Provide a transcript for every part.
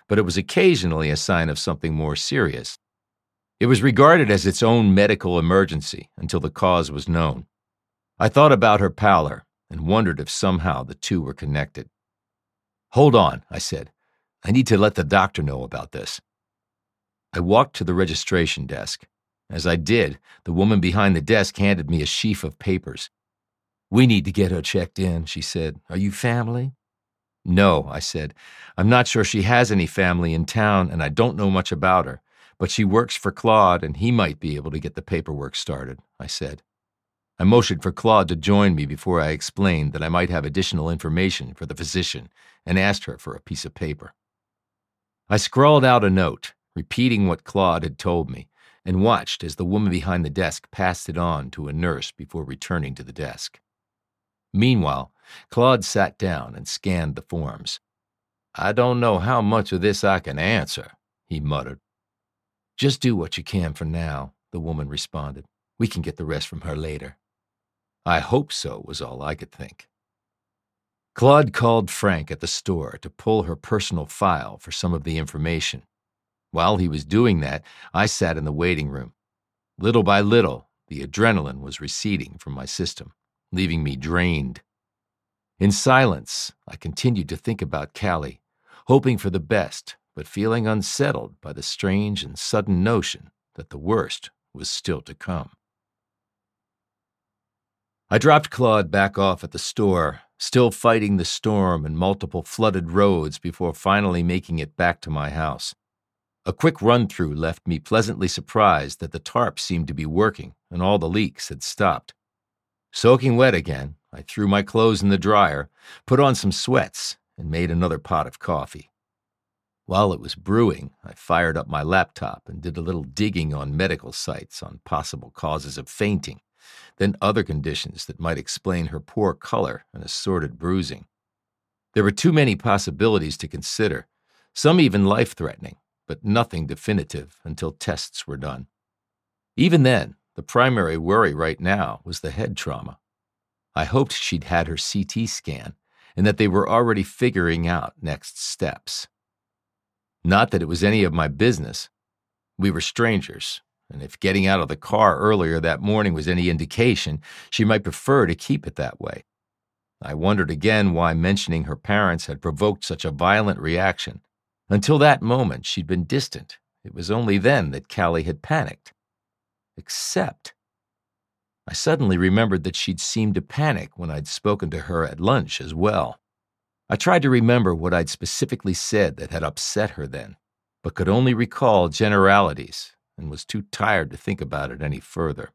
but it was occasionally a sign of something more serious. It was regarded as its own medical emergency until the cause was known. I thought about her pallor and wondered if somehow the two were connected. "Hold on," I said. "I need to let the doctor know about this." I walked to the registration desk. As I did, the woman behind the desk handed me a sheaf of papers. "We need to get her checked in," she said. "Are you family?" "No," I said. "I'm not sure she has any family in town, and I don't know much about her. But she works for Claude, and he might be able to get the paperwork started," I said. I motioned for Claude to join me before I explained that I might have additional information for the physician and asked her for a piece of paper. I scrawled out a note, repeating what Claude had told me, and watched as the woman behind the desk passed it on to a nurse before returning to the desk. Meanwhile, Claude sat down and scanned the forms. "I don't know how much of this I can answer," he muttered. "Just do what you can for now," the woman responded. "We can get the rest from her later." "I hope so," was all I could think. Claude called Frank at the store to pull her personal file for some of the information. While he was doing that, I sat in the waiting room. Little by little, the adrenaline was receding from my system, leaving me drained. In silence, I continued to think about Callie, hoping for the best, but feeling unsettled by the strange and sudden notion that the worst was still to come. I dropped Claude back off at the store, still fighting the storm and multiple flooded roads before finally making it back to my house. A quick run-through left me pleasantly surprised that the tarp seemed to be working and all the leaks had stopped. Soaking wet again, I threw my clothes in the dryer, put on some sweats, and made another pot of coffee. While it was brewing, I fired up my laptop and did a little digging on medical sites on possible causes of fainting, then other conditions that might explain her poor color and assorted bruising. There were too many possibilities to consider, some even life-threatening, but nothing definitive until tests were done. Even then, the primary worry right now was the head trauma. I hoped she'd had her CT scan and that they were already figuring out next steps. Not that it was any of my business. We were strangers, and if getting out of the car earlier that morning was any indication, she might prefer to keep it that way. I wondered again why mentioning her parents had provoked such a violent reaction. Until that moment, she'd been distant. It was only then that Callie had panicked. Except, I suddenly remembered that she'd seemed to panic when I'd spoken to her at lunch as well. I tried to remember what I'd specifically said that had upset her then, but could only recall generalities and was too tired to think about it any further.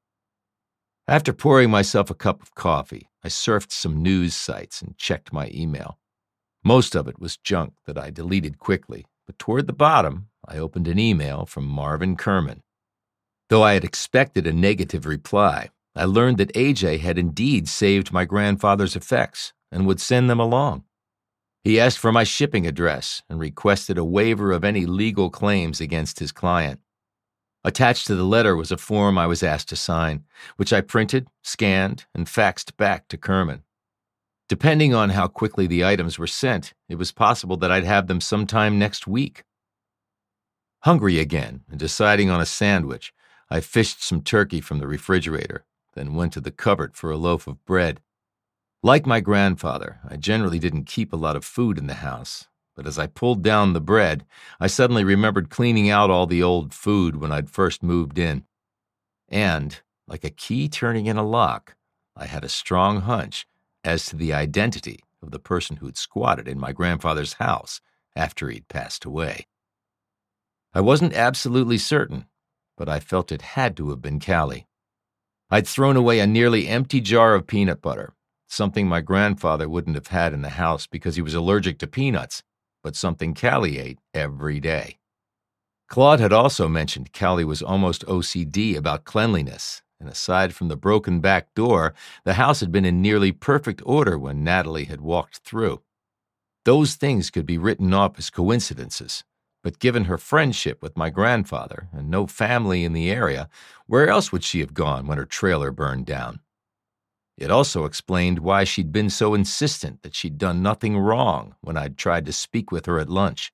After pouring myself a cup of coffee, I surfed some news sites and checked my email. Most of it was junk that I deleted quickly, but toward the bottom, I opened an email from Marvin Kerman. Though I had expected a negative reply, I learned that AJ had indeed saved my grandfather's effects and would send them along. He asked for my shipping address and requested a waiver of any legal claims against his client. Attached to the letter was a form I was asked to sign, which I printed, scanned, and faxed back to Kerman. Depending on how quickly the items were sent, it was possible that I'd have them sometime next week. Hungry again and deciding on a sandwich, I fished some turkey from the refrigerator, then went to the cupboard for a loaf of bread. Like my grandfather, I generally didn't keep a lot of food in the house, but as I pulled down the bread, I suddenly remembered cleaning out all the old food when I'd first moved in. And, like a key turning in a lock, I had a strong hunch as to the identity of the person who'd squatted in my grandfather's house after he'd passed away. I wasn't absolutely certain, but I felt it had to have been Callie. I'd thrown away a nearly empty jar of peanut butter, something my grandfather wouldn't have had in the house because he was allergic to peanuts, but something Callie ate every day. Claude had also mentioned Callie was almost OCD about cleanliness, and aside from the broken back door, the house had been in nearly perfect order when Natalie had walked through. Those things could be written off as coincidences, but given her friendship with my grandfather and no family in the area, where else would she have gone when her trailer burned down? It also explained why she'd been so insistent that she'd done nothing wrong when I'd tried to speak with her at lunch.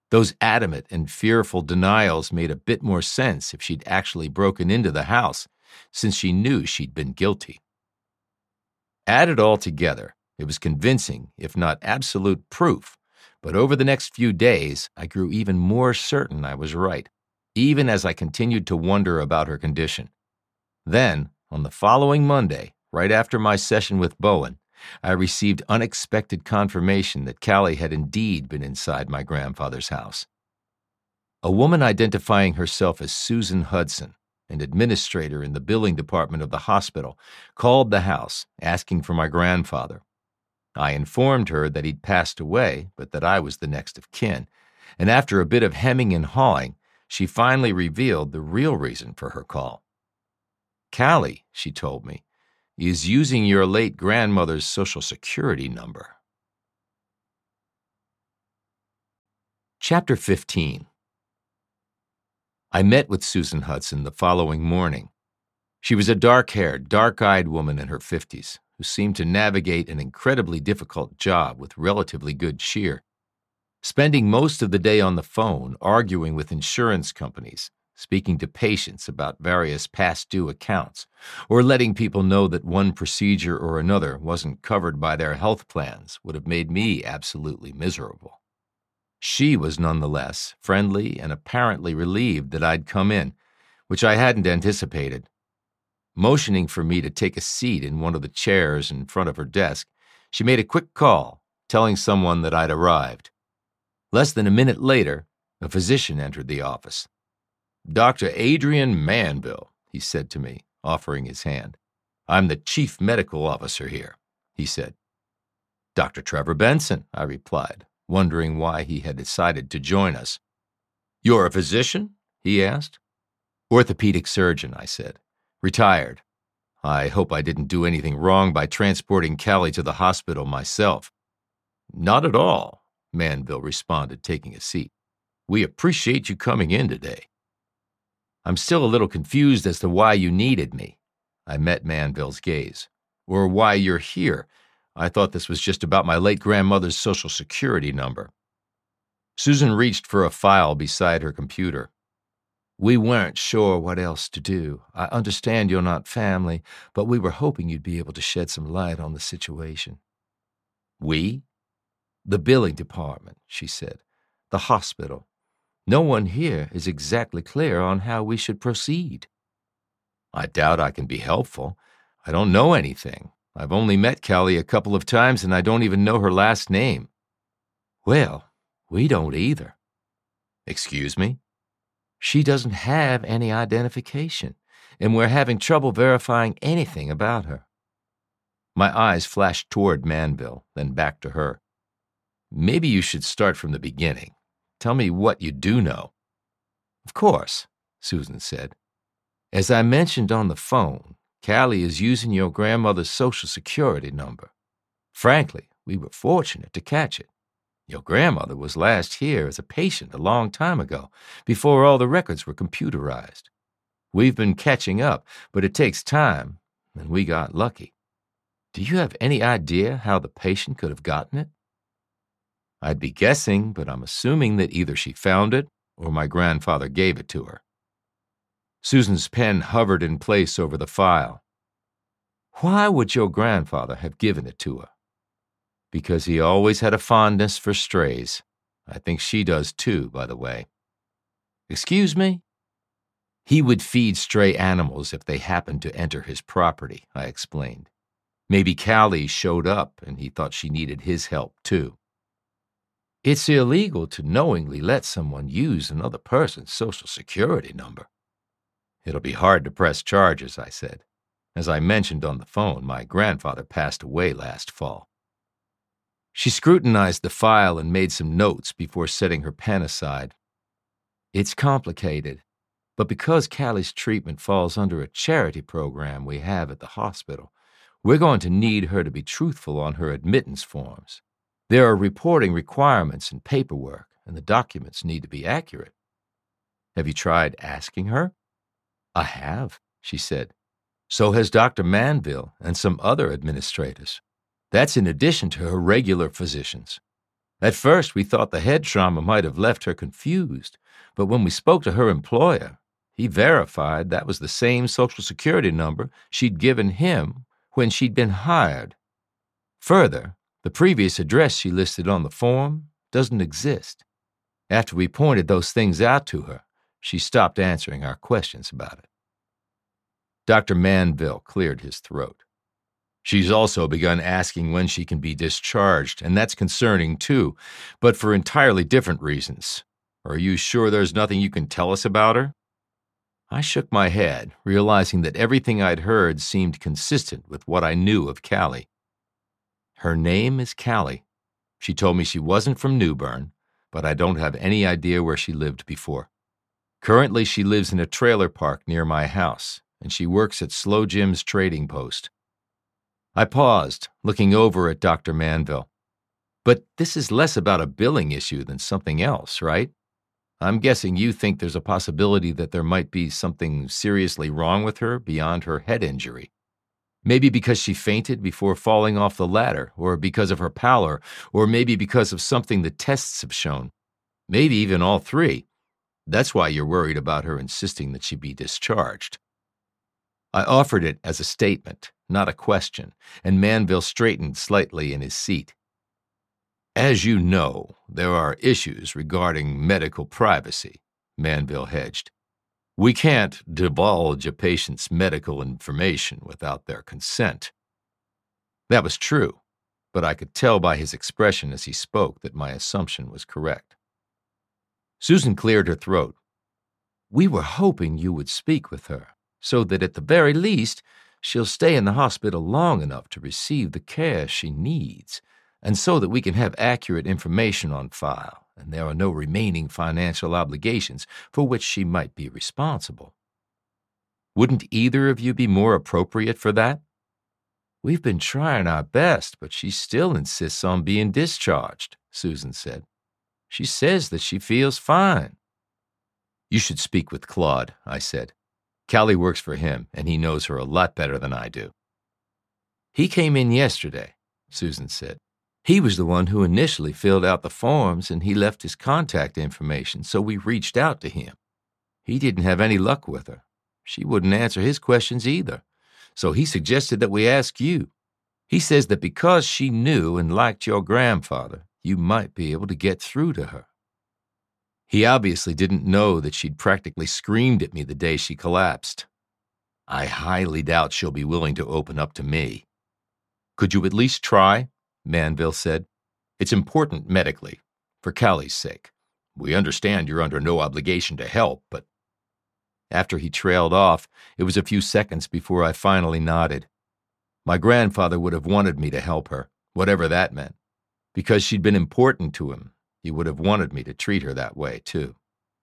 Those adamant and fearful denials made a bit more sense if she'd actually broken into the house, since she knew she'd been guilty. Add it all together, it was convincing, if not absolute proof, but over the next few days, I grew even more certain I was right, even as I continued to wonder about her condition. Then, on the following Monday, right after my session with Bowen, I received unexpected confirmation that Callie had indeed been inside my grandfather's house. A woman identifying herself as Susan Hudson, an administrator in the billing department of the hospital, called the house asking for my grandfather. I informed her that he'd passed away, but that I was the next of kin, and after a bit of hemming and hawing, she finally revealed the real reason for her call. Callie, she told me, is using your late grandmother's Social Security number. Chapter 15. I met with Susan Hudson the following morning. She was a dark-haired, dark-eyed woman in her 50s who seemed to navigate an incredibly difficult job with relatively good cheer, spending most of the day on the phone arguing with insurance companies, speaking to patients about various past-due accounts, or letting people know that one procedure or another wasn't covered by their health plans would have made me absolutely miserable. She was nonetheless friendly and apparently relieved that I'd come in, which I hadn't anticipated. Motioning for me to take a seat in one of the chairs in front of her desk, she made a quick call, telling someone that I'd arrived. Less than a minute later, a physician entered the office. "Dr. Adrian Manville," he said to me, offering his hand. "I'm the chief medical officer here," he said. "Dr. Trevor Benson," I replied, wondering why he had decided to join us. "You're a physician?" he asked. "Orthopedic surgeon," I said. "Retired. I hope I didn't do anything wrong by transporting Callie to the hospital myself." "Not at all," Manville responded, taking a seat. "We appreciate you coming in today." "I'm still a little confused as to why you needed me." I met Manville's gaze. "Or why you're here. I thought this was just about my late grandmother's Social Security number." Susan reached for a file beside her computer. "We weren't sure what else to do. I understand you're not family, but we were hoping you'd be able to shed some light on the situation." "We?" "The billing department," she said. "The hospital. No one here is exactly clear on how we should proceed." "I doubt I can be helpful. I don't know anything. I've only met Callie a couple of times, and I don't even know her last name." "Well, we don't either." "Excuse me?" "She doesn't have any identification, and we're having trouble verifying anything about her." My eyes flashed toward Manville, then back to her. "Maybe you should start from the beginning. Tell me what you do know." "Of course," Susan said. "As I mentioned on the phone, Callie is using your grandmother's Social Security number. Frankly, we were fortunate to catch it. Your grandmother was last here as a patient a long time ago, before all the records were computerized. We've been catching up, but it takes time, and we got lucky. Do you have any idea how the patient could have gotten it?" "I'd be guessing, but I'm assuming that either she found it or my grandfather gave it to her." Susan's pen hovered in place over the file. "Why would your grandfather have given it to her?" "Because he always had a fondness for strays. I think she does too, by the way." "Excuse me?" "He would feed stray animals if they happened to enter his property," I explained. "Maybe Callie showed up and he thought she needed his help too." "It's illegal to knowingly let someone use another person's Social Security number." "It'll be hard to press charges," I said. "As I mentioned on the phone, my grandfather passed away last fall." She scrutinized the file and made some notes before setting her pen aside. "It's complicated, but because Callie's treatment falls under a charity program we have at the hospital, we're going to need her to be truthful on her admittance forms. There are reporting requirements and paperwork, and the documents need to be accurate." "Have you tried asking her?" "I have," she said. "So has Dr. Manville and some other administrators. That's in addition to her regular physicians. At first, we thought the head trauma might have left her confused, but when we spoke to her employer, he verified that was the same Social Security number she'd given him when she'd been hired. Further, the previous address she listed on the form doesn't exist. After we pointed those things out to her, she stopped answering our questions about it. Dr. Manville cleared his throat. She's also begun asking when she can be discharged, and that's concerning too, but for entirely different reasons. Are you sure there's nothing you can tell us about her? I shook my head, realizing that everything I'd heard seemed consistent with what I knew of Callie. Her name is Callie. She told me she wasn't from New Bern, but I don't have any idea where she lived before. Currently, she lives in a trailer park near my house, and she works at Slow Jim's trading post. I paused, looking over at Dr. Manville. But this is less about a billing issue than something else, right? I'm guessing you think there's a possibility that there might be something seriously wrong with her beyond her head injury. Maybe because she fainted before falling off the ladder, or because of her pallor, or maybe because of something the tests have shown. Maybe even all three. That's why you're worried about her insisting that she be discharged. I offered it as a statement, not a question, and Manville straightened slightly in his seat. As you know, there are issues regarding medical privacy, Manville hedged. We can't divulge a patient's medical information without their consent. That was true, but I could tell by his expression as he spoke that my assumption was correct. Susan cleared her throat. We were hoping you would speak with her, so that at the very least, she'll stay in the hospital long enough to receive the care she needs, and so that we can have accurate information on file, and there are no remaining financial obligations for which she might be responsible. Wouldn't either of you be more appropriate for that? We've been trying our best, but she still insists on being discharged, Susan said. She says that she feels fine. You should speak with Claude, I said. Callie works for him, and he knows her a lot better than I do. He came in yesterday, Susan said. He was the one who initially filled out the forms, and he left his contact information, so we reached out to him. He didn't have any luck with her. She wouldn't answer his questions either, so he suggested that we ask you. He says that because she knew and liked your grandfather, you might be able to get through to her. He obviously didn't know that she'd practically screamed at me the day she collapsed. I highly doubt she'll be willing to open up to me. Could you at least try? Manville said. It's important medically, for Callie's sake. We understand you're under no obligation to help, but... After he trailed off, it was a few seconds before I finally nodded. My grandfather would have wanted me to help her, whatever that meant. Because she'd been important to him, he would have wanted me to treat her that way, too.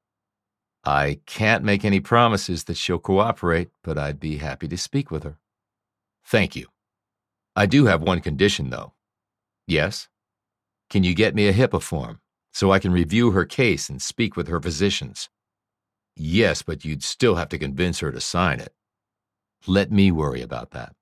I can't make any promises that she'll cooperate, but I'd be happy to speak with her. Thank you. I do have one condition, though. Yes? Can you get me a HIPAA form, so I can review her case and speak with her physicians? Yes, but you'd still have to convince her to sign it. Let me worry about that.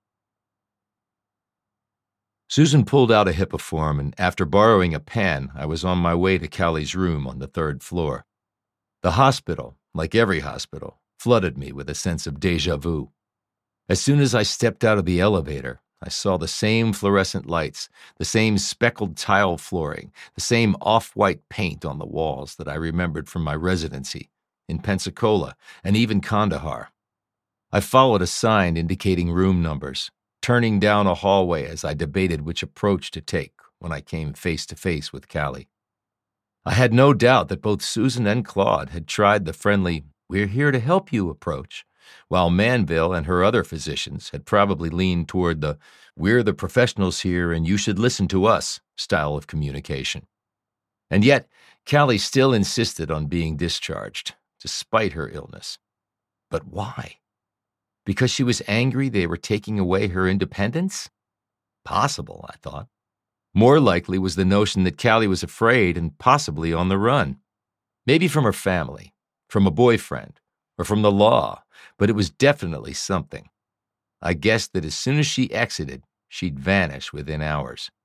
Susan pulled out a HIPAA form, and after borrowing a pen, I was on my way to Callie's room on the 3rd floor. The hospital, like every hospital, flooded me with a sense of déjà vu. As soon as I stepped out of the elevator, I saw the same fluorescent lights, the same speckled tile flooring, the same off-white paint on the walls that I remembered from my residency in Pensacola and even Kandahar. I followed a sign indicating room numbers, turning down a hallway as I debated which approach to take when I came face to face with Callie. I had no doubt that both Susan and Claude had tried the friendly, "we're here to help you" approach, while Manville and her other physicians had probably leaned toward the "we're the professionals here and you should listen to us" style of communication. And yet, Callie still insisted on being discharged, despite her illness. But why? Because she was angry they were taking away her independence? Possible, I thought. More likely was the notion that Callie was afraid and possibly on the run. Maybe from her family, from a boyfriend, or from the law, but it was definitely something. I guessed that as soon as she exited, she'd vanish within hours.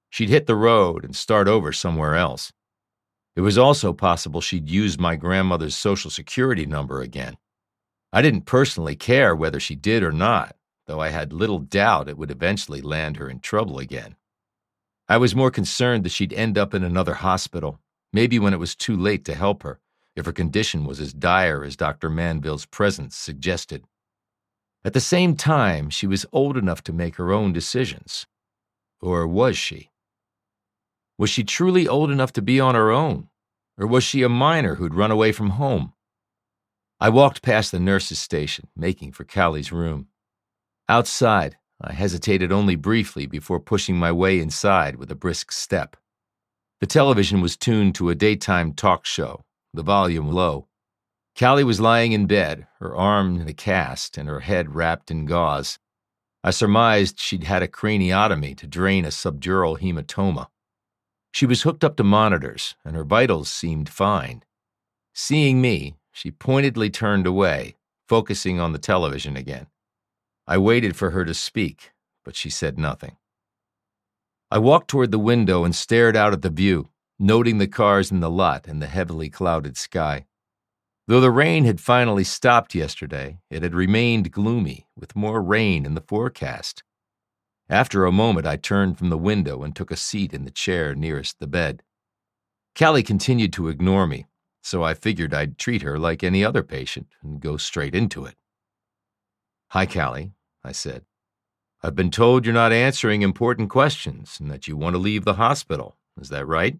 She'd hit the road and start over somewhere else. It was also possible she'd use my grandmother's Social Security number again. I didn't personally care whether she did or not, though I had little doubt it would eventually land her in trouble again. I was more concerned that she'd end up in another hospital, maybe when it was too late to help her, if her condition was as dire as Dr. Manville's presence suggested. At the same time, she was old enough to make her own decisions. Or was she? Was she truly old enough to be on her own? Or was she a minor who'd run away from home? I walked past the nurse's station, making for Callie's room. Outside, I hesitated only briefly before pushing my way inside with a brisk step. The television was tuned to a daytime talk show, the volume low. Callie was lying in bed, her arm in a cast and her head wrapped in gauze. I surmised she'd had a craniotomy to drain a subdural hematoma. She was hooked up to monitors, and her vitals seemed fine. Seeing me, she pointedly turned away, focusing on the television again. I waited for her to speak, but she said nothing. I walked toward the window and stared out at the view, noting the cars in the lot and the heavily clouded sky. Though the rain had finally stopped yesterday, it had remained gloomy, with more rain in the forecast. After a moment, I turned from the window and took a seat in the chair nearest the bed. Callie continued to ignore me, so I figured I'd treat her like any other patient and go straight into it. "Hi, Callie," I said. "I've been told you're not answering important questions and that you want to leave the hospital. Is that right?"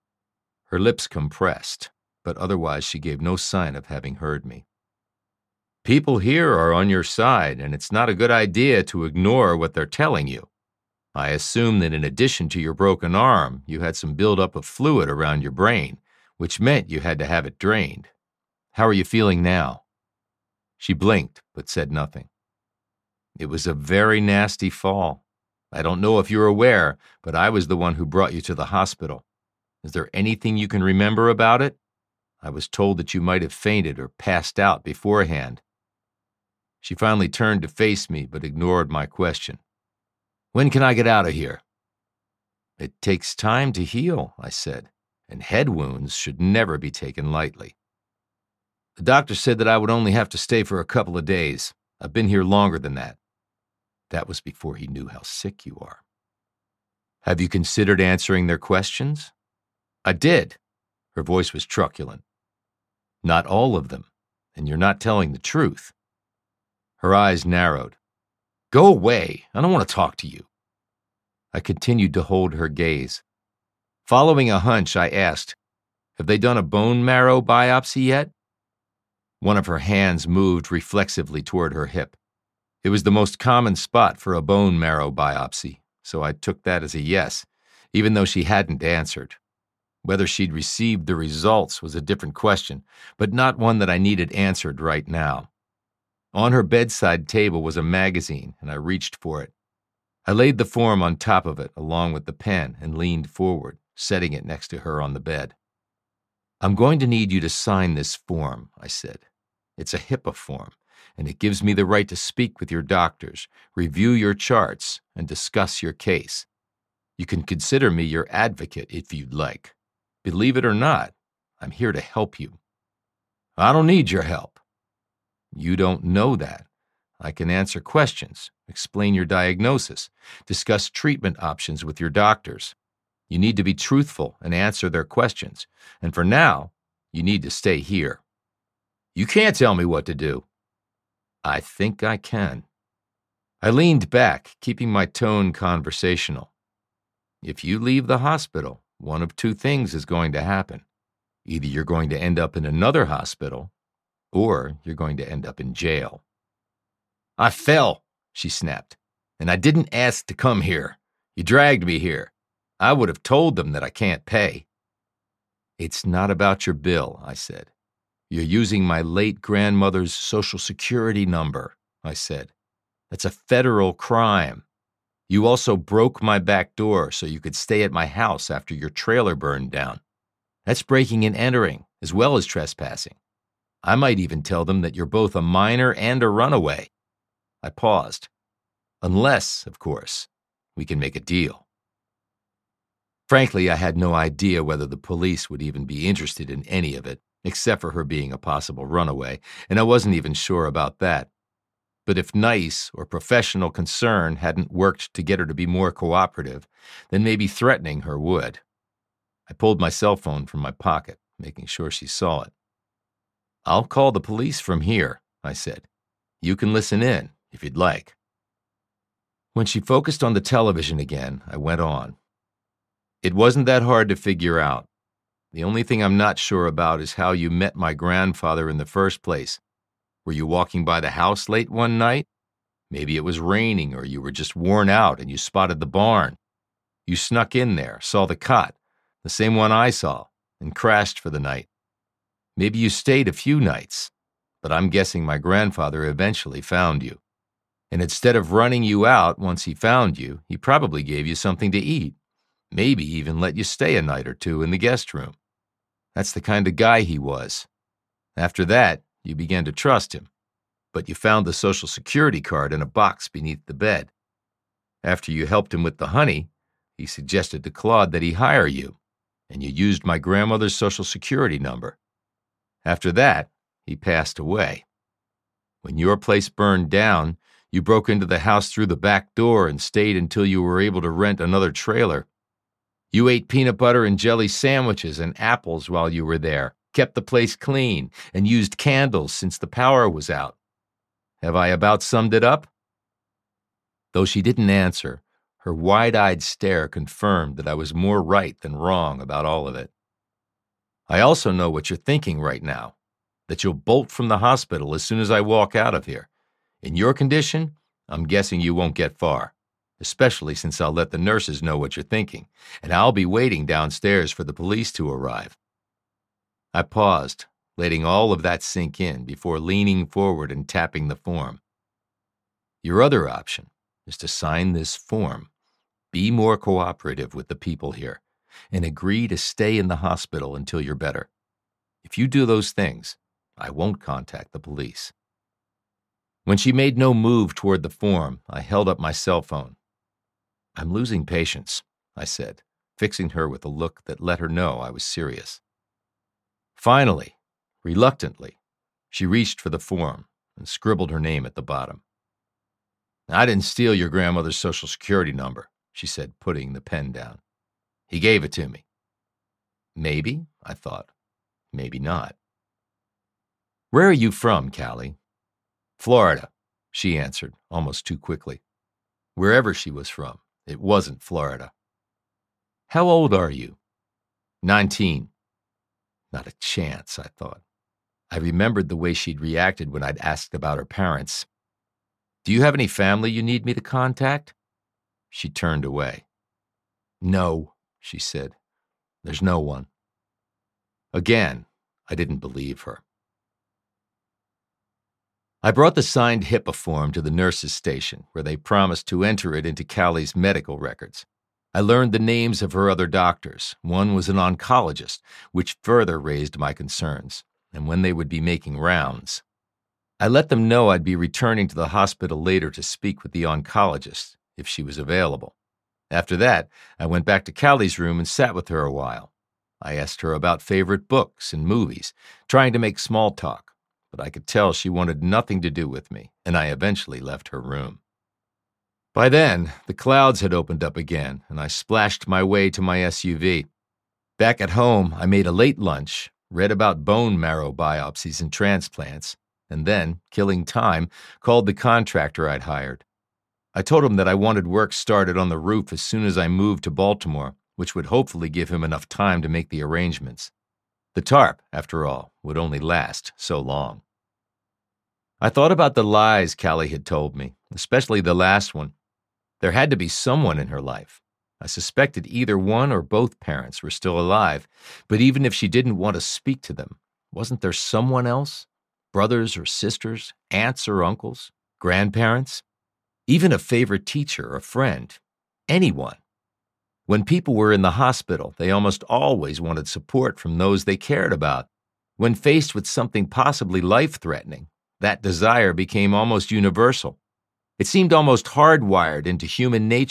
Her lips compressed, but otherwise she gave no sign of having heard me. "People here are on your side, and it's not a good idea to ignore what they're telling you. I assume that in addition to your broken arm, you had some buildup of fluid around your brain, which meant you had to have it drained. How are you feeling now?" She blinked, but said nothing. "It was a very nasty fall. I don't know if you're aware, but I was the one who brought you to the hospital. Is there anything you can remember about it? I was told that you might have fainted or passed out beforehand." She finally turned to face me, but ignored my question. "When can I get out of here?" "It takes time to heal," I said, "and head wounds should never be taken lightly." "The doctor said that I would only have to stay for a couple of days. I've been here longer than that." That was before he knew how sick you are. "Have you considered answering their questions?" "I did." Her voice was truculent. "Not all of them, and you're not telling the truth." Her eyes narrowed. "Go away. I don't want to talk to you." I continued to hold her gaze. Following a hunch, I asked, "Have they done a bone marrow biopsy yet?" One of her hands moved reflexively toward her hip. It was the most common spot for a bone marrow biopsy, so I took that as a yes, even though she hadn't answered. Whether she'd received the results was a different question, but not one that I needed answered right now. On her bedside table was a magazine, and I reached for it. I laid the form on top of it, along with the pen, and leaned forward, setting it next to her on the bed. "I'm going to need you to sign this form," I said. "It's a HIPAA form, and it gives me the right to speak with your doctors, review your charts, and discuss your case. You can consider me your advocate if you'd like. Believe it or not, I'm here to help you." "I don't need your help." "You don't know that. I can answer questions, explain your diagnosis, discuss treatment options with your doctors. You need to be truthful and answer their questions, and for now, you need to stay here." "You can't tell me what to do." "I think I can." I leaned back, keeping my tone conversational. "If you leave the hospital, one of two things is going to happen. Either you're going to end up in another hospital, or you're going to end up in jail." "I fell," she snapped, "and I didn't ask to come here. You dragged me here. I would have told them that I can't pay." "It's not about your bill," I said. "You're using my late grandmother's Social Security number," I said. "That's a federal crime. You also broke my back door so you could stay at my house after your trailer burned down. That's breaking and entering, as well as trespassing. I might even tell them that you're both a minor and a runaway." I paused. "Unless, of course, we can make a deal." Frankly, I had no idea whether the police would even be interested in any of it, except for her being a possible runaway, and I wasn't even sure about that. But if nice or professional concern hadn't worked to get her to be more cooperative, then maybe threatening her would. I pulled my cell phone from my pocket, making sure she saw it. "I'll call the police from here," I said. "You can listen in, if you'd like." When she focused on the television again, I went on. "It wasn't that hard to figure out. The only thing I'm not sure about is how you met my grandfather in the first place. Were you walking by the house late one night? Maybe it was raining or you were just worn out and you spotted the barn. You snuck in there, saw the cot, the same one I saw, and crashed for the night. Maybe you stayed a few nights, but I'm guessing my grandfather eventually found you. And instead of running you out once he found you, he probably gave you something to eat. Maybe even let you stay a night or two in the guest room. That's the kind of guy he was. After that, you began to trust him, but you found the Social Security card in a box beneath the bed. After you helped him with the honey, he suggested to Claude that he hire you, and you used my grandmother's Social Security number. After that, he passed away. When your place burned down, you broke into the house through the back door and stayed until you were able to rent another trailer. You ate peanut butter and jelly sandwiches and apples while you were there, kept the place clean, and used candles since the power was out. Have I about summed it up?" Though she didn't answer, her wide-eyed stare confirmed that I was more right than wrong about all of it. "I also know what you're thinking right now, that you'll bolt from the hospital as soon as I walk out of here. In your condition, I'm guessing you won't get far, especially since I'll let the nurses know what you're thinking, and I'll be waiting downstairs for the police to arrive." I paused, letting all of that sink in before leaning forward and tapping the form. "Your other option is to sign this form, be more cooperative with the people here, and agree to stay in the hospital until you're better. If you do those things, I won't contact the police." When she made no move toward the form, I held up my cell phone. "I'm losing patience," I said, fixing her with a look that let her know I was serious. Finally, reluctantly, she reached for the form and scribbled her name at the bottom. "I didn't steal your grandmother's Social Security number," she said, putting the pen down. "He gave it to me." Maybe, I thought. Maybe not. "Where are you from, Callie?" "Florida," she answered, almost too quickly. Wherever she was from, it wasn't Florida. "How old are you?" 19. Not a chance, I thought. I remembered the way she'd reacted when I'd asked about her parents. "Do you have any family you need me to contact?" She turned away. "No," she said. "There's no one." Again, I didn't believe her. I brought the signed HIPAA form to the nurses' station, where they promised to enter it into Callie's medical records. I learned the names of her other doctors. One was an oncologist, which further raised my concerns, and when they would be making rounds. I let them know I'd be returning to the hospital later to speak with the oncologist, if she was available. After that, I went back to Callie's room and sat with her a while. I asked her about favorite books and movies, trying to make small talk, but I could tell she wanted nothing to do with me, and I eventually left her room. By then, the clouds had opened up again, and I splashed my way to my SUV. Back at home, I made a late lunch, read about bone marrow biopsies and transplants, and then, killing time, called the contractor I'd hired. I told him that I wanted work started on the roof as soon as I moved to Baltimore, which would hopefully give him enough time to make the arrangements. The tarp, after all, would only last so long. I thought about the lies Callie had told me, especially the last one. There had to be someone in her life. I suspected either one or both parents were still alive, but even if she didn't want to speak to them, wasn't there someone else? Brothers or sisters, aunts or uncles, grandparents? Even a favorite teacher or friend? Anyone? When people were in the hospital, they almost always wanted support from those they cared about. When faced with something possibly life-threatening, that desire became almost universal. It seemed almost hardwired into human nature,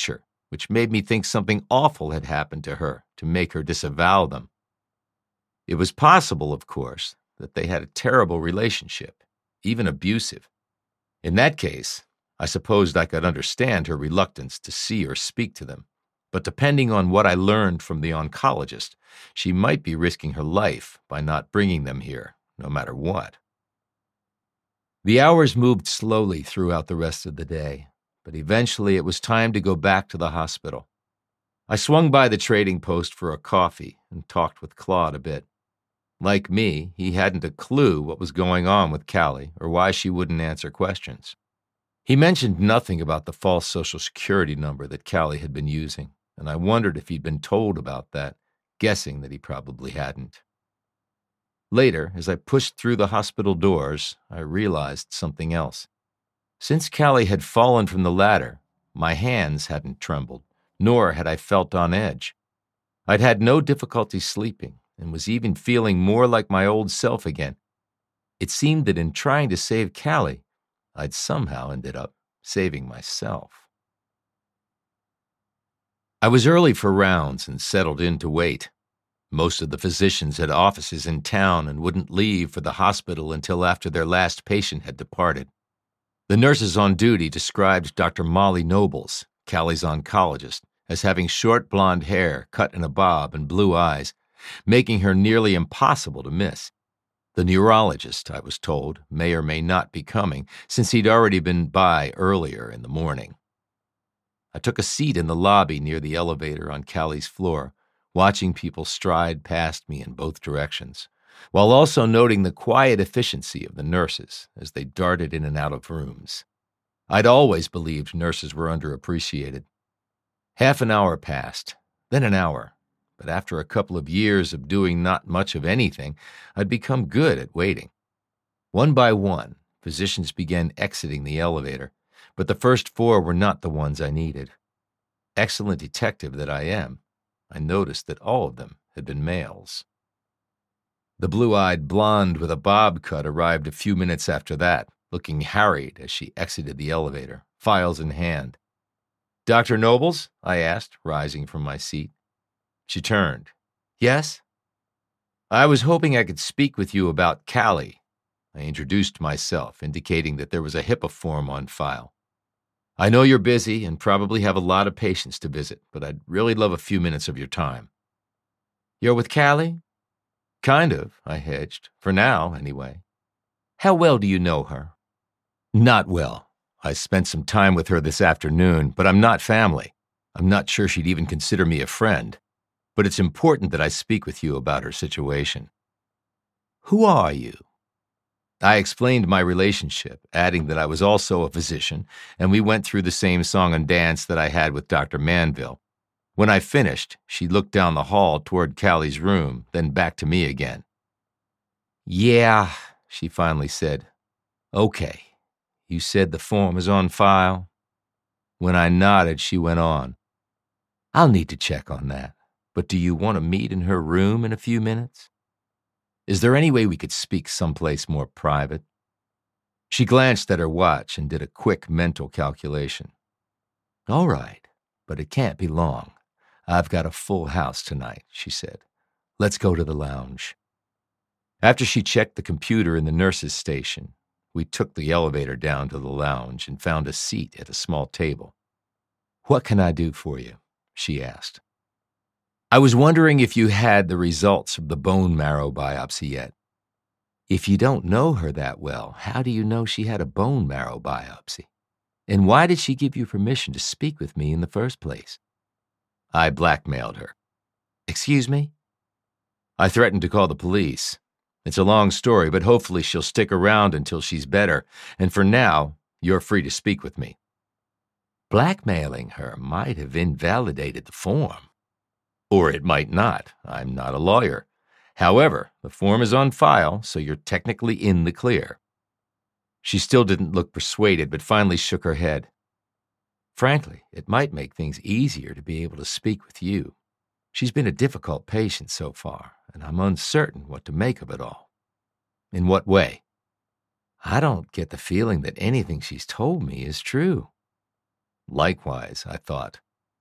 which made me think something awful had happened to her to make her disavow them. It was possible, of course, that they had a terrible relationship, even abusive. In that case, I supposed I could understand her reluctance to see or speak to them, but depending on what I learned from the oncologist, she might be risking her life by not bringing them here, no matter what. The hours moved slowly throughout the rest of the day, but eventually it was time to go back to the hospital. I swung by the trading post for a coffee and talked with Claude a bit. Like me, he hadn't a clue what was going on with Callie or why she wouldn't answer questions. He mentioned nothing about the false Social Security number that Callie had been using, and I wondered if he'd been told about that, guessing that he probably hadn't. Later, as I pushed through the hospital doors, I realized something else. Since Callie had fallen from the ladder, my hands hadn't trembled, nor had I felt on edge. I'd had no difficulty sleeping, and was even feeling more like my old self again. It seemed that in trying to save Callie, I'd somehow ended up saving myself. I was early for rounds and settled in to wait. Most of the physicians had offices in town and wouldn't leave for the hospital until after their last patient had departed. The nurses on duty described Dr. Molly Nobles, Callie's oncologist, as having short blonde hair cut in a bob and blue eyes, making her nearly impossible to miss. The neurologist, I was told, may or may not be coming, since he'd already been by earlier in the morning. I took a seat in the lobby near the elevator on Callie's floor, watching people stride past me in both directions, while also noting the quiet efficiency of the nurses as they darted in and out of rooms. I'd always believed nurses were underappreciated. Half an hour passed, then an hour, but after a couple of years of doing not much of anything, I'd become good at waiting. One by one, physicians began exiting the elevator, but the first 4 were not the ones I needed. Excellent detective that I am, I noticed that all of them had been males. The blue-eyed blonde with a bob cut arrived a few minutes after that, looking harried as she exited the elevator, files in hand. "Dr. Nobles?" I asked, rising from my seat. She turned. "Yes?" "I was hoping I could speak with you about Callie." I introduced myself, indicating that there was a HIPAA form on file. "I know you're busy and probably have a lot of patients to visit, but I'd really love a few minutes of your time." "You're with Callie?" "Kind of," I hedged. "For now, anyway." "How well do you know her?" "Not well. I spent some time with her this afternoon, but I'm not family. I'm not sure she'd even consider me a friend. But it's important that I speak with you about her situation." "Who are you?" I explained my relationship, adding that I was also a physician, and we went through the same song and dance that I had with Dr. Manville. When I finished, she looked down the hall toward Callie's room, then back to me again. "Yeah," she finally said. "Okay. You said the form is on file?" When I nodded, she went on. "I'll need to check on that, but do you want to meet in her room in a few minutes? Is there any way we could speak someplace more private?" She glanced at her watch and did a quick mental calculation. "All right, but it can't be long. I've got a full house tonight," she said. "Let's go to the lounge." After she checked the computer in the nurse's station, we took the elevator down to the lounge and found a seat at a small table. "What can I do for you?" she asked. "I was wondering if you had the results of the bone marrow biopsy yet." "If you don't know her that well, how do you know she had a bone marrow biopsy? And why did she give you permission to speak with me in the first place?" "I blackmailed her." "Excuse me?" "I threatened to call the police. It's a long story, but hopefully she'll stick around until she's better, and for now, you're free to speak with me." Blackmailing her might have invalidated the form. Or it might not. I'm not a lawyer. However, the form is on file, so you're technically in the clear. She still didn't look persuaded, but finally shook her head. "Frankly, it might make things easier to be able to speak with you. She's been a difficult patient so far, and I'm uncertain what to make of it all." "In what way?" "I don't get the feeling that anything she's told me is true." Likewise, I thought.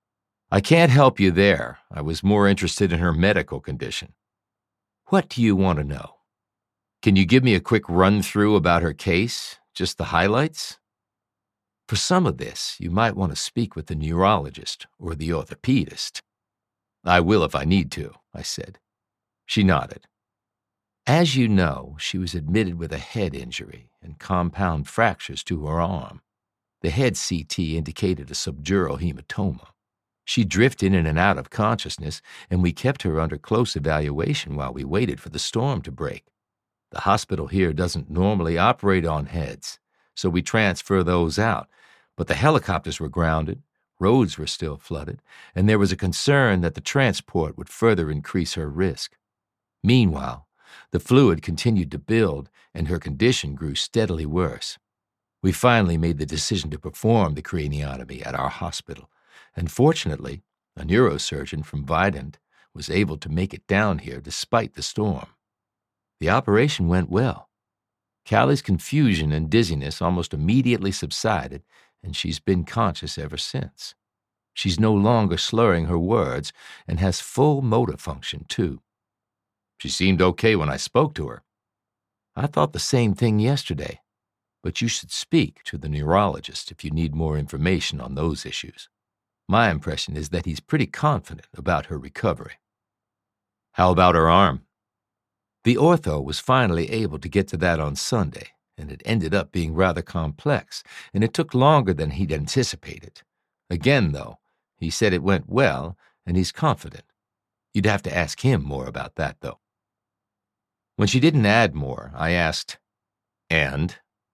I can't help you there. I was more interested in her medical condition. What do you want to know? Can you give me a quick run-through about her case? Just the highlights? For some of this, you might want to speak with the neurologist or the orthopedist. I will if I need to, I said. She nodded. As you know, she was admitted with a head injury and compound fractures to her arm. The head CT indicated a subdural hematoma. She drifted in and out of consciousness, and we kept her under close evaluation while we waited for the storm to break. The hospital here doesn't normally operate on heads, so we transfer those out. But the helicopters were grounded, roads were still flooded, and there was a concern that the transport would further increase her risk. Meanwhile, the fluid continued to build, and her condition grew steadily worse. We finally made the decision to perform the craniotomy at our hospital, and fortunately, a neurosurgeon from Vidant was able to make it down here despite the storm. The operation went well. Callie's confusion and dizziness almost immediately subsided, and she's been conscious ever since. She's no longer slurring her words and has full motor function, too. She seemed okay when I spoke to her. I thought the same thing yesterday, but you should speak to the neurologist if you need more information on those issues. My impression is that he's pretty confident about her recovery. How about her arm? The ortho was finally able to get to that on Sunday, and it ended up being rather complex, and it took longer than he'd anticipated. Again, though, he said it went well, and he's confident. You'd have to ask him more about that, though. When she didn't add more, I asked, "And?"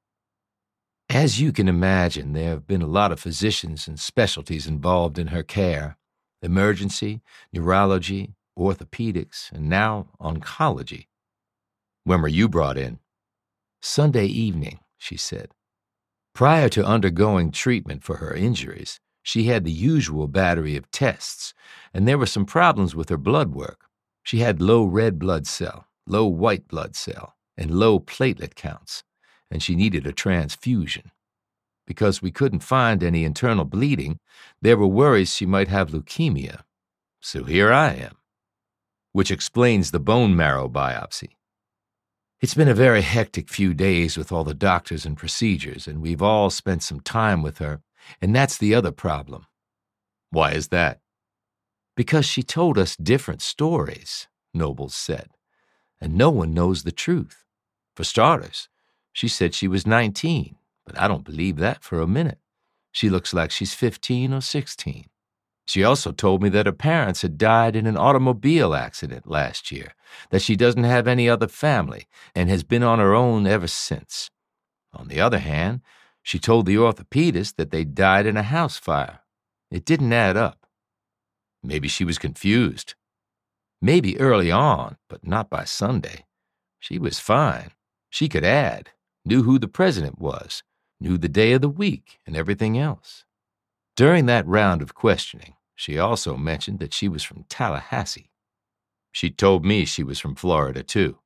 As you can imagine, there have been a lot of physicians and specialties involved in her care: emergency, neurology, orthopedics, and now oncology. When were you brought in? Sunday evening, she said. Prior to undergoing treatment for her injuries, she had the usual battery of tests, and there were some problems with her blood work. She had low red blood cell, low white blood cell, and low platelet counts, and she needed a transfusion. Because we couldn't find any internal bleeding, there were worries she might have leukemia. So here I am. Which explains the bone marrow biopsy. It's been a very hectic few days with all the doctors and procedures, and we've all spent some time with her, and that's the other problem. Why is that? Because she told us different stories, Nobles said, and no one knows the truth. For starters, she said she was 19, but I don't believe that for a minute. She looks like she's 15 or 16. She also told me that her parents had died in an automobile accident last year, that she doesn't have any other family, and has been on her own ever since. On the other hand, she told the orthopedist that they died in a house fire. It didn't add up. Maybe she was confused. Maybe early on, but not by Sunday. She was fine. She could add, knew who the president was, knew the day of the week, and everything else. During that round of questioning, she also mentioned that she was from Tallahassee. She told me she was from Florida, too.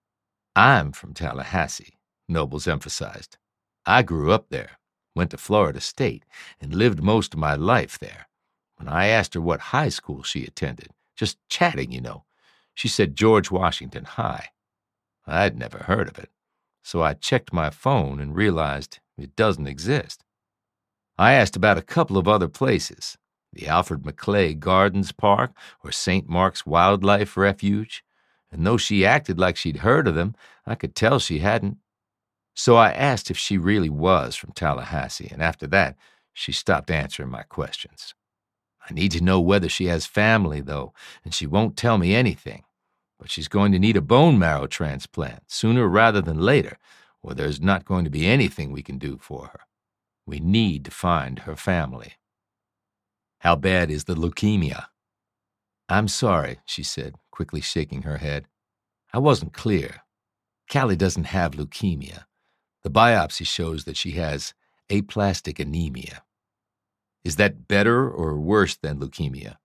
I'm from Tallahassee, Nobles emphasized. I grew up there, went to Florida State, and lived most of my life there. When I asked her what high school she attended, just chatting, she said George Washington High. I'd never heard of it, so I checked my phone and realized it doesn't exist. I asked about a couple of other places, the Alfred McClay Gardens Park or St. Mark's Wildlife Refuge, and though she acted like she'd heard of them, I could tell she hadn't. So I asked if she really was from Tallahassee, and after that, she stopped answering my questions. I need to know whether she has family, though, and she won't tell me anything. But she's going to need a bone marrow transplant sooner rather than later, or there's not going to be anything we can do for her. We need to find her family. How bad is the leukemia? I'm sorry, she said, quickly shaking her head. I wasn't clear. Callie doesn't have leukemia. The biopsy shows that she has aplastic anemia. Is that better or worse than leukemia?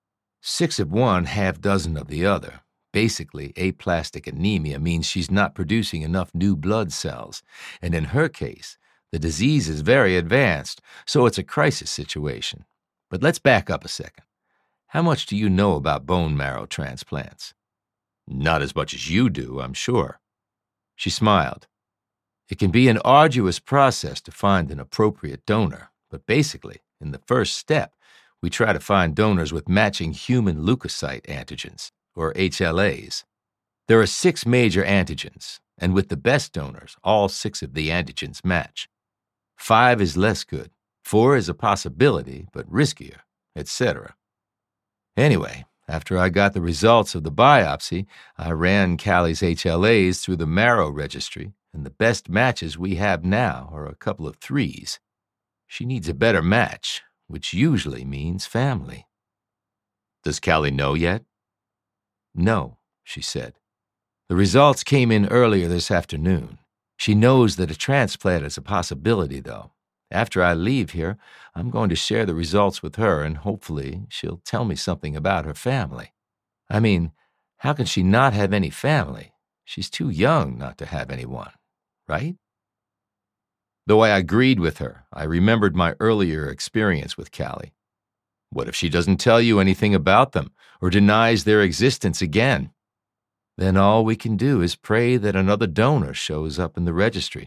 6 of one, half dozen of the other. Basically, aplastic anemia means she's not producing enough new blood cells, and in her case, the disease is very advanced, so it's a crisis situation. But let's back up a second. How much do you know about bone marrow transplants? Not as much as you do, I'm sure. She smiled. It can be an arduous process to find an appropriate donor, but basically, in the first step, we try to find donors with matching human leukocyte antigens, or HLAs. There are 6 major antigens, and with the best donors, all 6 of the antigens match. 5 is less good, 4 is a possibility, but riskier, etc. Anyway, after I got the results of the biopsy, I ran Callie's HLAs through the marrow registry, and the best matches we have now are a couple of 3s. She needs a better match, which usually means family. Does Callie know yet? No, she said. The results came in earlier this afternoon. She knows that a transplant is a possibility, though. After I leave here, I'm going to share the results with her, and hopefully she'll tell me something about her family. I mean, how can she not have any family? She's too young not to have anyone, right? Though I agreed with her, I remembered my earlier experience with Callie. What if she doesn't tell you anything about them, or denies their existence again? Then all we can do is pray that another donor shows up in the registry.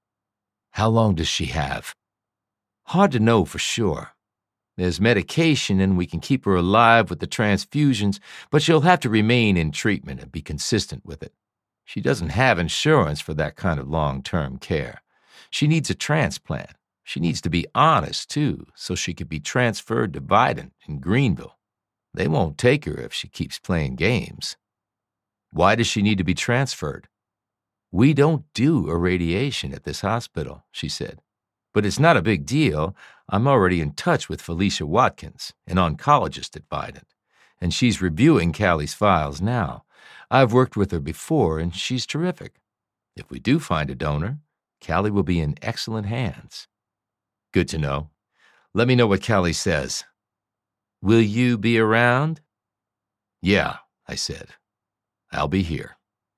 How long does she have? Hard to know for sure. There's medication and we can keep her alive with the transfusions, but she'll have to remain in treatment and be consistent with it. She doesn't have insurance for that kind of long-term care. She needs a transplant. She needs to be honest, too, so she could be transferred to Vidant in Greenville. They won't take her if she keeps playing games. Why does she need to be transferred? We don't do irradiation at this hospital, she said. But it's not a big deal. I'm already in touch with Felicia Watkins, an oncologist at Vidant, and she's reviewing Callie's files now. I've worked with her before, and she's terrific. If we do find a donor, Callie will be in excellent hands. Good to know. Let me know what Callie says. Will you be around? Yeah, I said. I'll be here.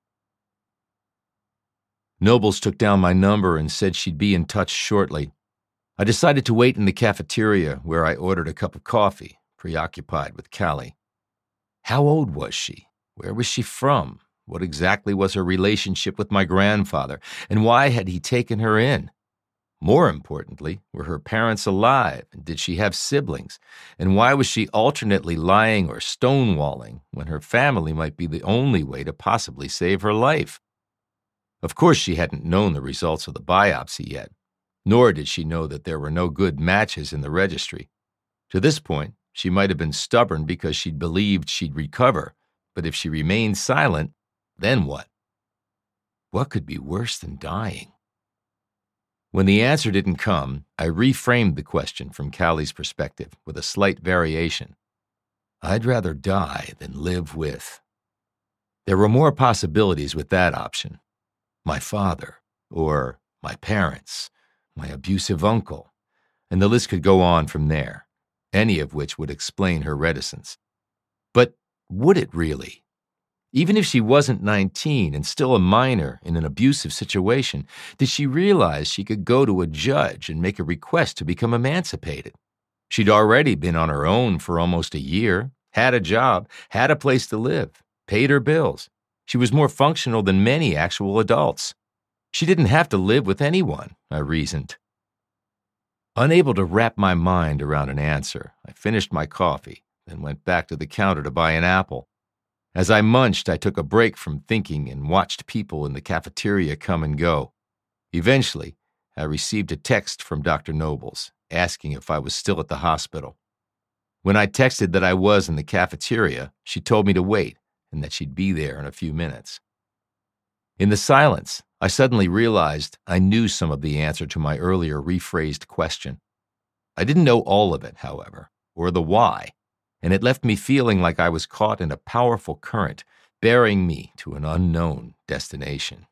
Nobles took down my number and said she'd be in touch shortly. I decided to wait in the cafeteria where I ordered a cup of coffee, preoccupied with Callie. How old was she? Where was she from? What exactly was her relationship with my grandfather? And why had he taken her in? More importantly, were her parents alive, and did she have siblings? And why was she alternately lying or stonewalling when her family might be the only way to possibly save her life? Of course, she hadn't known the results of the biopsy yet, nor did she know that there were no good matches in the registry. To this point, she might have been stubborn because she'd believed she'd recover, but if she remained silent, then what? What could be worse than dying? When the answer didn't come, I reframed the question from Callie's perspective with a slight variation. I'd rather die than live with. There were more possibilities with that option. My father, or my parents, my abusive uncle, and the list could go on from there, any of which would explain her reticence. But would it really? Even if she wasn't 19 and still a minor in an abusive situation, did she realize she could go to a judge and make a request to become emancipated? She'd already been on her own for almost a year, had a job, had a place to live, paid her bills. She was more functional than many actual adults. She didn't have to live with anyone, I reasoned. Unable to wrap my mind around an answer, I finished my coffee, then went back to the counter to buy an apple. As I munched, I took a break from thinking and watched people in the cafeteria come and go. Eventually, I received a text from Dr. Nobles, asking if I was still at the hospital. When I texted that I was in the cafeteria, she told me to wait and that she'd be there in a few minutes. In the silence, I suddenly realized I knew some of the answer to my earlier rephrased question. I didn't know all of it, however, or the why, and it left me feeling like I was caught in a powerful current, bearing me to an unknown destination.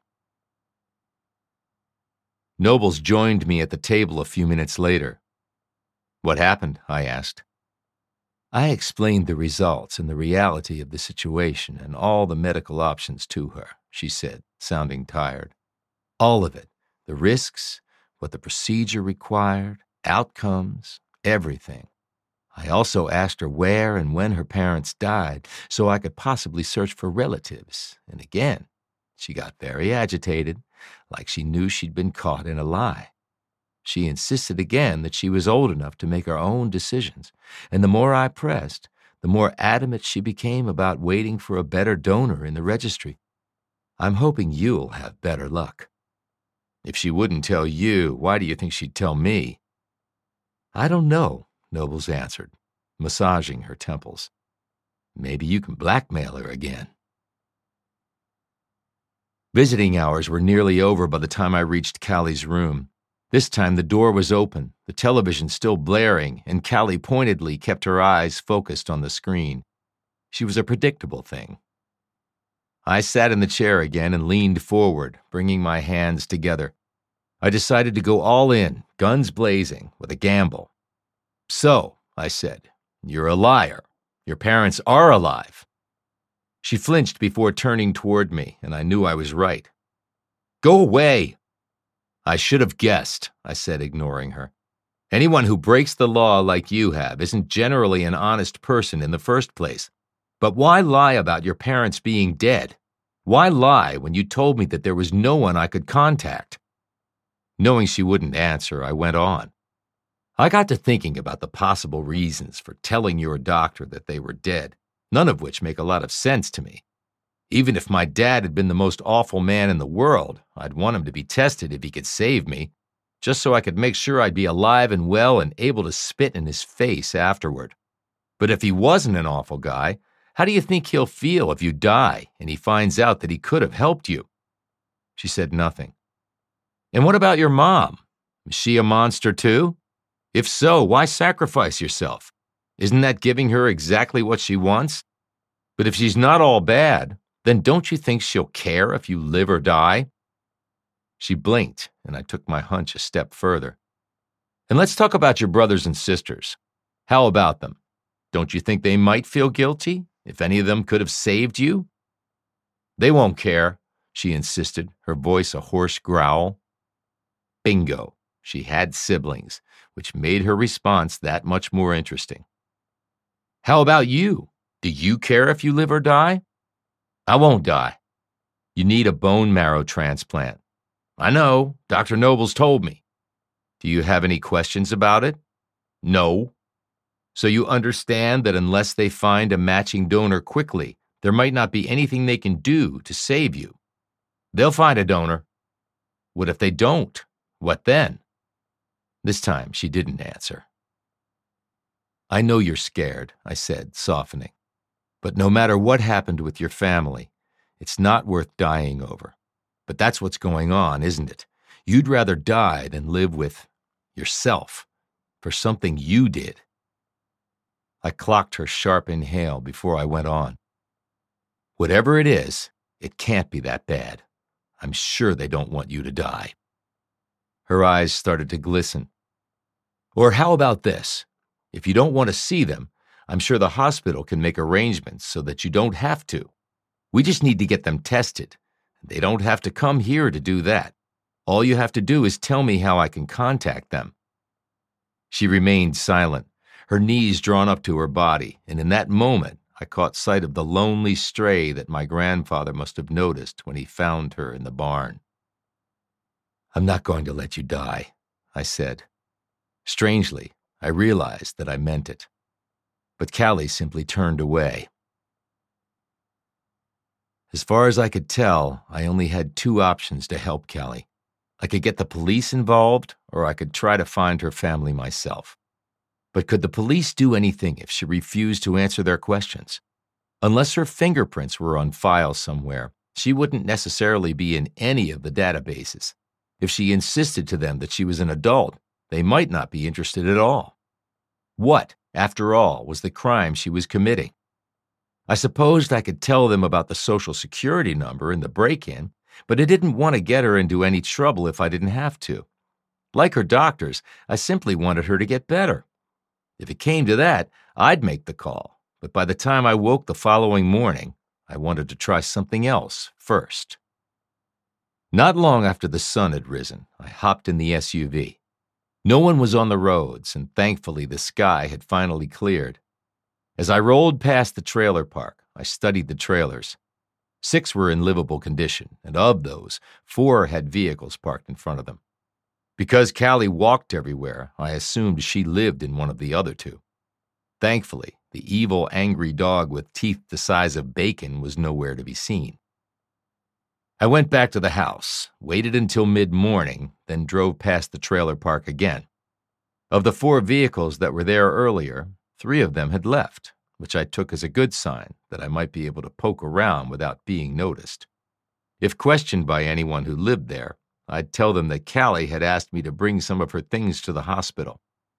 Nobles joined me at the table a few minutes later. What happened? I asked. I explained the results and the reality of the situation and all the medical options to her, she said, sounding tired. All of it, the risks, what the procedure required, outcomes, everything. I also asked her where and when her parents died so I could possibly search for relatives, and again, she got very agitated, like she knew she'd been caught in a lie. She insisted again that she was old enough to make her own decisions, and the more I pressed, the more adamant she became about waiting for a better donor in the registry. I'm hoping you'll have better luck. If she wouldn't tell you, why do you think she'd tell me? I don't know, Nobles answered, massaging her temples. Maybe you can blackmail her again. Visiting hours were nearly over by the time I reached Callie's room. This time the door was open, the television still blaring, and Callie pointedly kept her eyes focused on the screen. She was a predictable thing. I sat in the chair again and leaned forward, bringing my hands together. I decided to go all in, guns blazing, with a gamble. So, I said, you're a liar. Your parents are alive. She flinched before turning toward me, and I knew I was right. Go away! I should have guessed, I said, ignoring her. Anyone who breaks the law like you have isn't generally an honest person in the first place. But why lie about your parents being dead? Why lie when you told me that there was no one I could contact? Knowing she wouldn't answer, I went on. I got to thinking about the possible reasons for telling your doctor that they were dead, none of which make a lot of sense to me. Even if my dad had been the most awful man in the world, I'd want him to be tested if he could save me, just so I could make sure I'd be alive and well and able to spit in his face afterward. But if he wasn't an awful guy, how do you think he'll feel if you die and he finds out that he could have helped you? She said nothing. And what about your mom? Is she a monster too? If so, why sacrifice yourself? Isn't that giving her exactly what she wants? But if she's not all bad, then don't you think she'll care if you live or die? She blinked, and I took my hunch a step further. And let's talk about your brothers and sisters. How about them? Don't you think they might feel guilty if any of them could have saved you? They won't care, she insisted, her voice a hoarse growl. Bingo. She had siblings, which made her response that much more interesting. How about you? Do you care if you live or die? I won't die. You need a bone marrow transplant. I know, Dr. Nobles told me. Do you have any questions about it? No. So you understand that unless they find a matching donor quickly, there might not be anything they can do to save you. They'll find a donor. What if they don't? What then? This time she didn't answer. I know you're scared, I said, softening. But no matter what happened with your family, it's not worth dying over. But that's what's going on, isn't it? You'd rather die than live with yourself for something you did. I clocked her sharp inhale before I went on. Whatever it is, it can't be that bad. I'm sure they don't want you to die. Her eyes started to glisten. Or how about this? If you don't want to see them, I'm sure the hospital can make arrangements so that you don't have to. We just need to get them tested. They don't have to come here to do that. All you have to do is tell me how I can contact them. She remained silent, her knees drawn up to her body, and in that moment I caught sight of the lonely stray that my grandfather must have noticed when he found her in the barn. I'm not going to let you die, I said. Strangely, I realized that I meant it. But Callie simply turned away. As far as I could tell, I only had two options to help Callie. I could get the police involved, or I could try to find her family myself. But could the police do anything if she refused to answer their questions? Unless her fingerprints were on file somewhere, she wouldn't necessarily be in any of the databases. If she insisted to them that she was an adult, they might not be interested at all. What, after all, was the crime she was committing? I supposed I could tell them about the Social Security number and the break-in, but I didn't want to get her into any trouble if I didn't have to. Like her doctors, I simply wanted her to get better. If it came to that, I'd make the call, but by the time I woke the following morning, I wanted to try something else first. Not long after the sun had risen, I hopped in the SUV. No one was on the roads, and thankfully the sky had finally cleared. As I rolled past the trailer park, I studied the trailers. 6 were in livable condition, and of those, 4 had vehicles parked in front of them. Because Callie walked everywhere, I assumed she lived in one of the other 2. Thankfully, the evil, angry dog with teeth the size of bacon was nowhere to be seen. I went back to the house, waited until mid-morning, then drove past the trailer park again. Of the 4 vehicles that were there earlier, 3 of them had left, which I took as a good sign that I might be able to poke around without being noticed. If questioned by anyone who lived there, I'd tell them that Callie had asked me to bring some of her things to the hospital.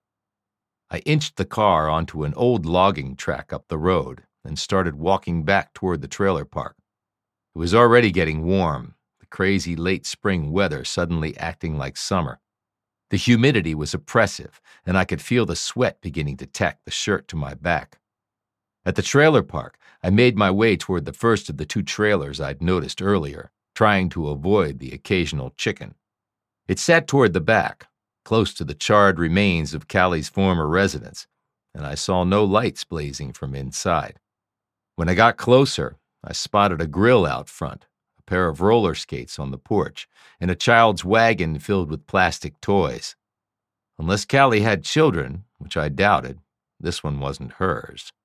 I inched the car onto an old logging track up the road and started walking back toward the trailer park. It was already getting warm, the crazy late spring weather suddenly acting like summer. The humidity was oppressive, and I could feel the sweat beginning to tack the shirt to my back. At the trailer park, I made my way toward the first of the 2 trailers I'd noticed earlier, trying to avoid the occasional chicken. It sat toward the back, close to the charred remains of Callie's former residence, and I saw no lights blazing from inside. When I got closer, I spotted a grill out front, a pair of roller skates on the porch, and a child's wagon filled with plastic toys. Unless Callie had children, which I doubted, this one wasn't hers.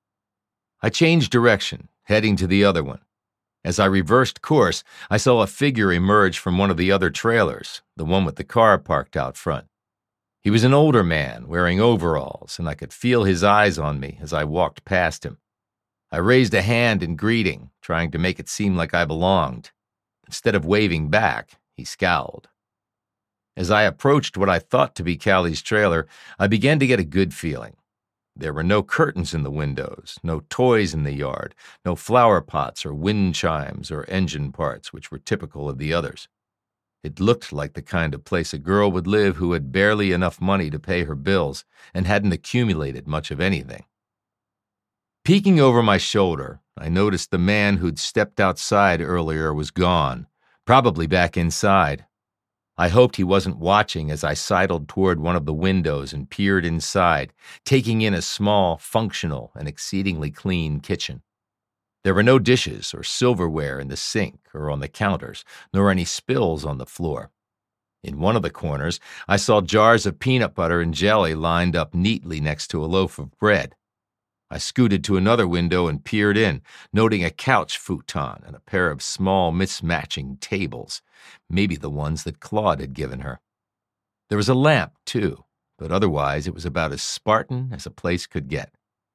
I changed direction, heading to the other one. As I reversed course, I saw a figure emerge from one of the other trailers, the one with the car parked out front. He was an older man, wearing overalls, and I could feel his eyes on me as I walked past him. I raised a hand in greeting, trying to make it seem like I belonged. Instead of waving back, he scowled. As I approached what I thought to be Callie's trailer, I began to get a good feeling. There were no curtains in the windows, no toys in the yard, no flower pots or wind chimes or engine parts, which were typical of the others. It looked like the kind of place a girl would live who had barely enough money to pay her bills and hadn't accumulated much of anything. Peeking over my shoulder, I noticed the man who'd stepped outside earlier was gone, probably back inside. I hoped he wasn't watching as I sidled toward one of the windows and peered inside, taking in a small, functional, and exceedingly clean kitchen. There were no dishes or silverware in the sink or on the counters, nor any spills on the floor. In one of the corners, I saw jars of peanut butter and jelly lined up neatly next to a loaf of bread. I scooted to another window and peered in, noting a couch futon and a pair of small mismatching tables, maybe the ones that Claude had given her. There was a lamp, too, but otherwise it was about as Spartan as a place could get.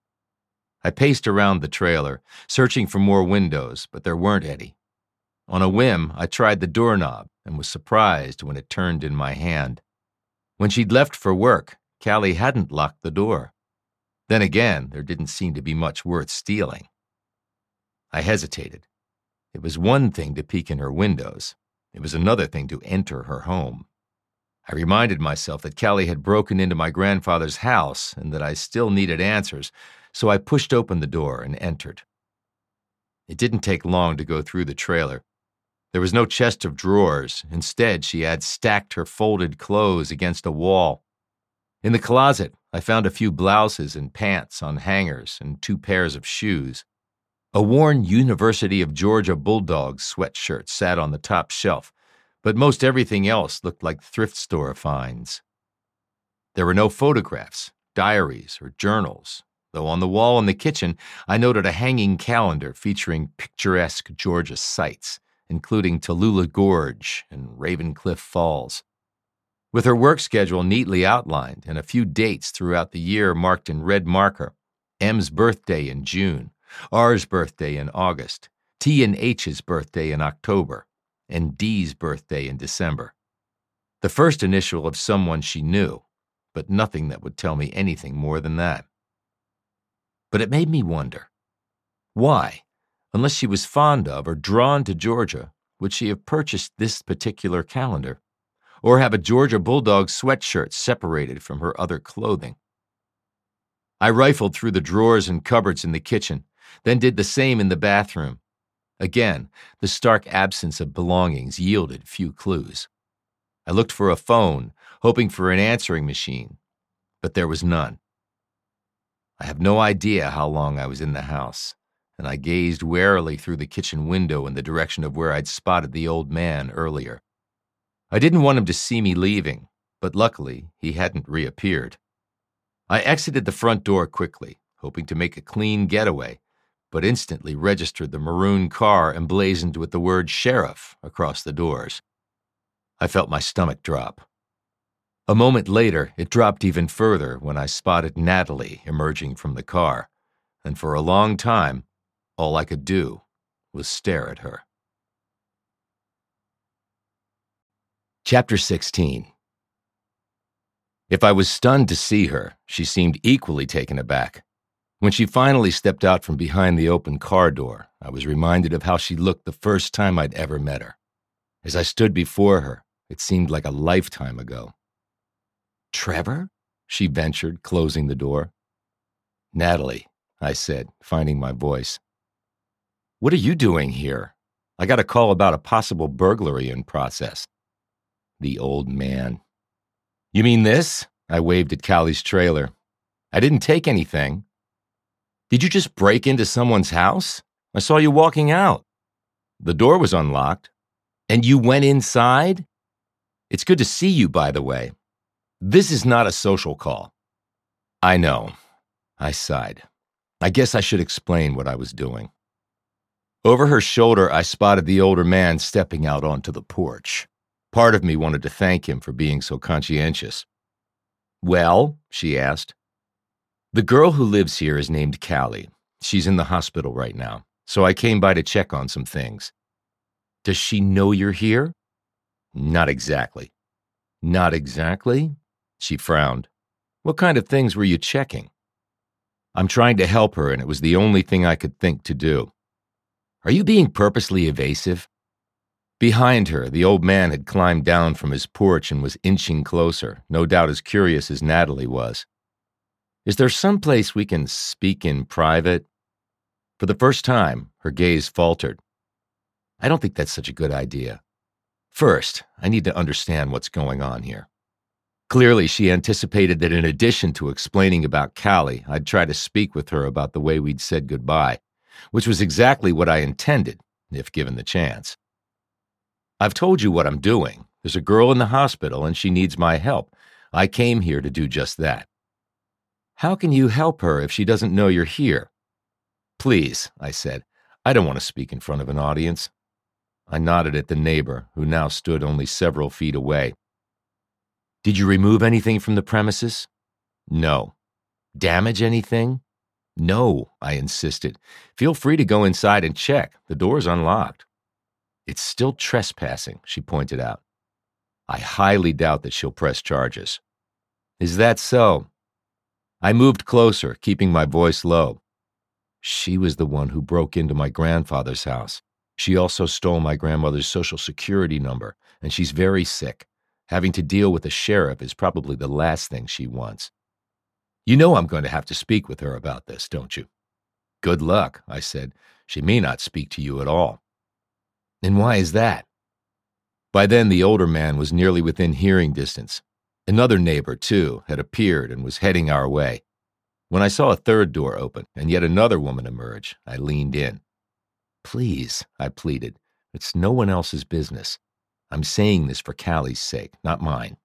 I paced around the trailer, searching for more windows, but there weren't any. On a whim, I tried the doorknob and was surprised when it turned in my hand. When she'd left for work, Callie hadn't locked the door. Then again, there didn't seem to be much worth stealing. I hesitated. It was one thing to peek in her windows. It was another thing to enter her home. I reminded myself that Callie had broken into my grandfather's house and that I still needed answers, so I pushed open the door and entered. It didn't take long to go through the trailer. There was no chest of drawers. Instead, she had stacked her folded clothes against a wall. In the closet, I found a few blouses and pants on hangers and 2 pairs of shoes. A worn University of Georgia Bulldogs sweatshirt sat on the top shelf, but most everything else looked like thrift store finds. There were no photographs, diaries, or journals, though on the wall in the kitchen I noted a hanging calendar featuring picturesque Georgia sights, including Tallulah Gorge and Ravencliff Falls. With her work schedule neatly outlined and a few dates throughout the year marked in red marker, M's birthday in June, R's birthday in August, T and H's birthday in October, and D's birthday in December. The first initial of someone she knew, but nothing that would tell me anything more than that. But it made me wonder, why, unless she was fond of or drawn to Georgia, would she have purchased this particular calendar? Or have a Georgia Bulldog sweatshirt separated from her other clothing? I rifled through the drawers and cupboards in the kitchen, then did the same in the bathroom. Again, the stark absence of belongings yielded few clues. I looked for a phone, hoping for an answering machine, but there was none. I have no idea how long I was in the house, and I gazed warily through the kitchen window in the direction of where I'd spotted the old man earlier. I didn't want him to see me leaving, but luckily he hadn't reappeared. I exited the front door quickly, hoping to make a clean getaway, but instantly registered the maroon car emblazoned with the word sheriff across the doors. I felt my stomach drop. A moment later, it dropped even further when I spotted Natalie emerging from the car, and for a long time, all I could do was stare at her. Chapter 16. If I was stunned to see her, she seemed equally taken aback. When she finally stepped out from behind the open car door, I was reminded of how she looked the first time I'd ever met her. As I stood before her, it seemed like a lifetime ago. "Trevor?" she ventured, closing the door. "Natalie," I said, finding my voice. "What are you doing here? I got a call about a possible burglary in process." The old man. "You mean this?" I waved at Callie's trailer. "I didn't take anything." "Did you just break into someone's house? I saw you walking out." "The door was unlocked." "And you went inside?" "It's good to see you, by the way. This is not a social call." "I know." I sighed. I guess I should explain what I was doing. Over her shoulder, I spotted the older man stepping out onto the porch. Part of me wanted to thank him for being so conscientious. "Well?" she asked. "The girl who lives here is named Callie. She's in the hospital right now, so I came by to check on some things." "Does she know you're here?" "Not exactly." "Not exactly?" She frowned. "What kind of things were you checking?" "I'm trying to help her, and it was the only thing I could think to do." "Are you being purposely evasive?" Behind her, the old man had climbed down from his porch and was inching closer, no doubt as curious as Natalie was. "Is there some place we can speak in private?" For the first time, her gaze faltered. "I don't think that's such a good idea. First, I need to understand what's going on here." Clearly, she anticipated that in addition to explaining about Callie, I'd try to speak with her about the way we'd said goodbye, which was exactly what I intended, if given the chance. "I've told you what I'm doing. There's a girl in the hospital and she needs my help. I came here to do just that." "How can you help her if she doesn't know you're here?" "Please," I said. "I don't want to speak in front of an audience." I nodded at the neighbor, who now stood only several feet away. "Did you remove anything from the premises?" "No." "Damage anything?" "No," I insisted. "Feel free to go inside and check. The door's unlocked." "It's still trespassing," she pointed out. "I highly doubt that she'll press charges." "Is that so?" I moved closer, keeping my voice low. "She was the one who broke into my grandfather's house. She also stole my grandmother's Social Security number, and she's very sick. Having to deal with a sheriff is probably the last thing she wants. You know I'm going to have to speak with her about this, don't you?" "Good luck," I said. "She may not speak to you at all." "And why is that?" By then, the older man was nearly within hearing distance. Another neighbor, too, had appeared and was heading our way. When I saw a third door open and yet another woman emerge, I leaned in. "Please," I pleaded, "it's no one else's business. I'm saying this for Callie's sake, not mine."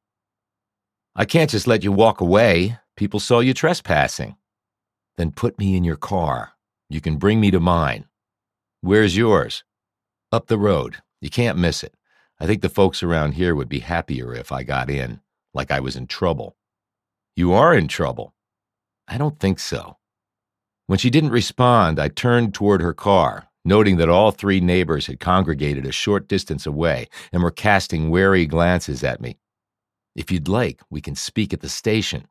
"I can't just let you walk away. People saw you trespassing." "Then put me in your car. You can bring me to mine." "Where's yours?" "Up the road. You can't miss it. I think the folks around here would be happier if I got in, like I was in trouble." "You are in trouble." "I don't think so." When she didn't respond, I turned toward her car, noting that all three neighbors had congregated a short distance away and were casting wary glances at me. "If you'd like, we can speak at the station."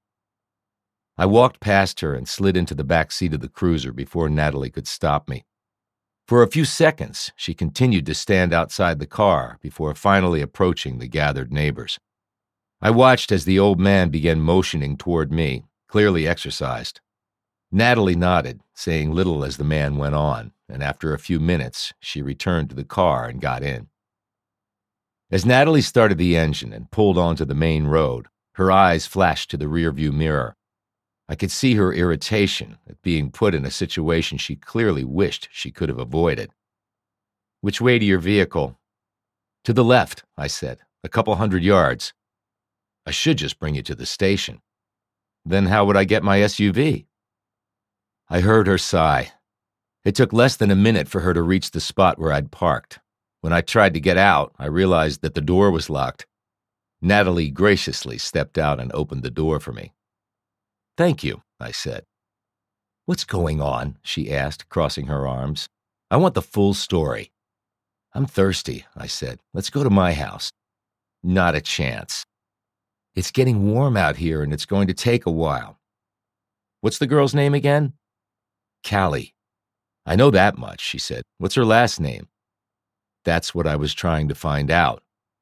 I walked past her and slid into the back seat of the cruiser before Natalie could stop me. For a few seconds, she continued to stand outside the car before finally approaching the gathered neighbors. I watched as the old man began motioning toward me, clearly exercised. Natalie nodded, saying little as the man went on, and after a few minutes, she returned to the car and got in. As Natalie started the engine and pulled onto the main road, her eyes flashed to the rearview mirror. I could see her irritation at being put in a situation she clearly wished she could have avoided. "Which way to your vehicle?" "To the left," I said, "a couple 100 yards. "I should just bring you to the station." "Then how would I get my SUV?" I heard her sigh. It took less than a minute for her to reach the spot where I'd parked. When I tried to get out, I realized that the door was locked. Natalie graciously stepped out and opened the door for me. "Thank you," I said. "What's going on?" she asked, crossing her arms. "I want the full story." "I'm thirsty," I said. "Let's go to my house." "Not a chance. It's getting warm out here and it's going to take a while." "What's the girl's name again?" "Callie." "I know that much," she said. "What's her last name?" That's what I was trying to find out.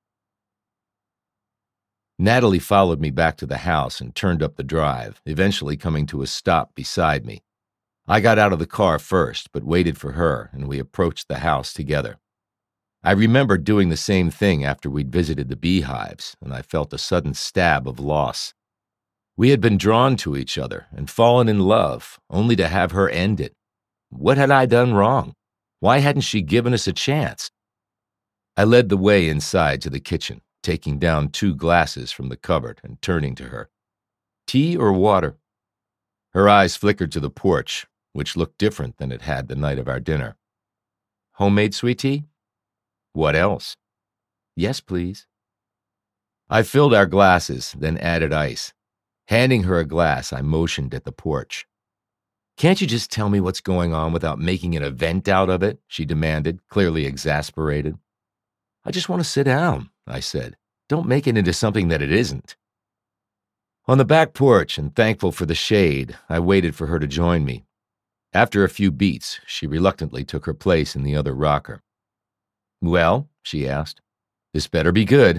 Natalie followed me back to the house and turned up the drive, eventually coming to a stop beside me. I got out of the car first, but waited for her, and we approached the house together. I remember doing the same thing after we'd visited the beehives, and I felt a sudden stab of loss. We had been drawn to each other and fallen in love, only to have her end it. What had I done wrong? Why hadn't she given us a chance? I led the way inside to the kitchen, taking down 2 glasses from the cupboard and turning to her. "Tea or water?" Her eyes flickered to the porch, which looked different than it had the night of our dinner. "Homemade sweet tea?" "What else?" "Yes, please." I filled our glasses, then added ice. Handing her a glass, I motioned at the porch. "Can't you just tell me what's going on without making an event out of it?" she demanded, clearly exasperated. "I just want to sit down," I said. "Don't make it into something that it isn't." On the back porch, and thankful for the shade, I waited for her to join me. After a few beats, she reluctantly took her place in the other rocker. "Well," she asked, "this better be good."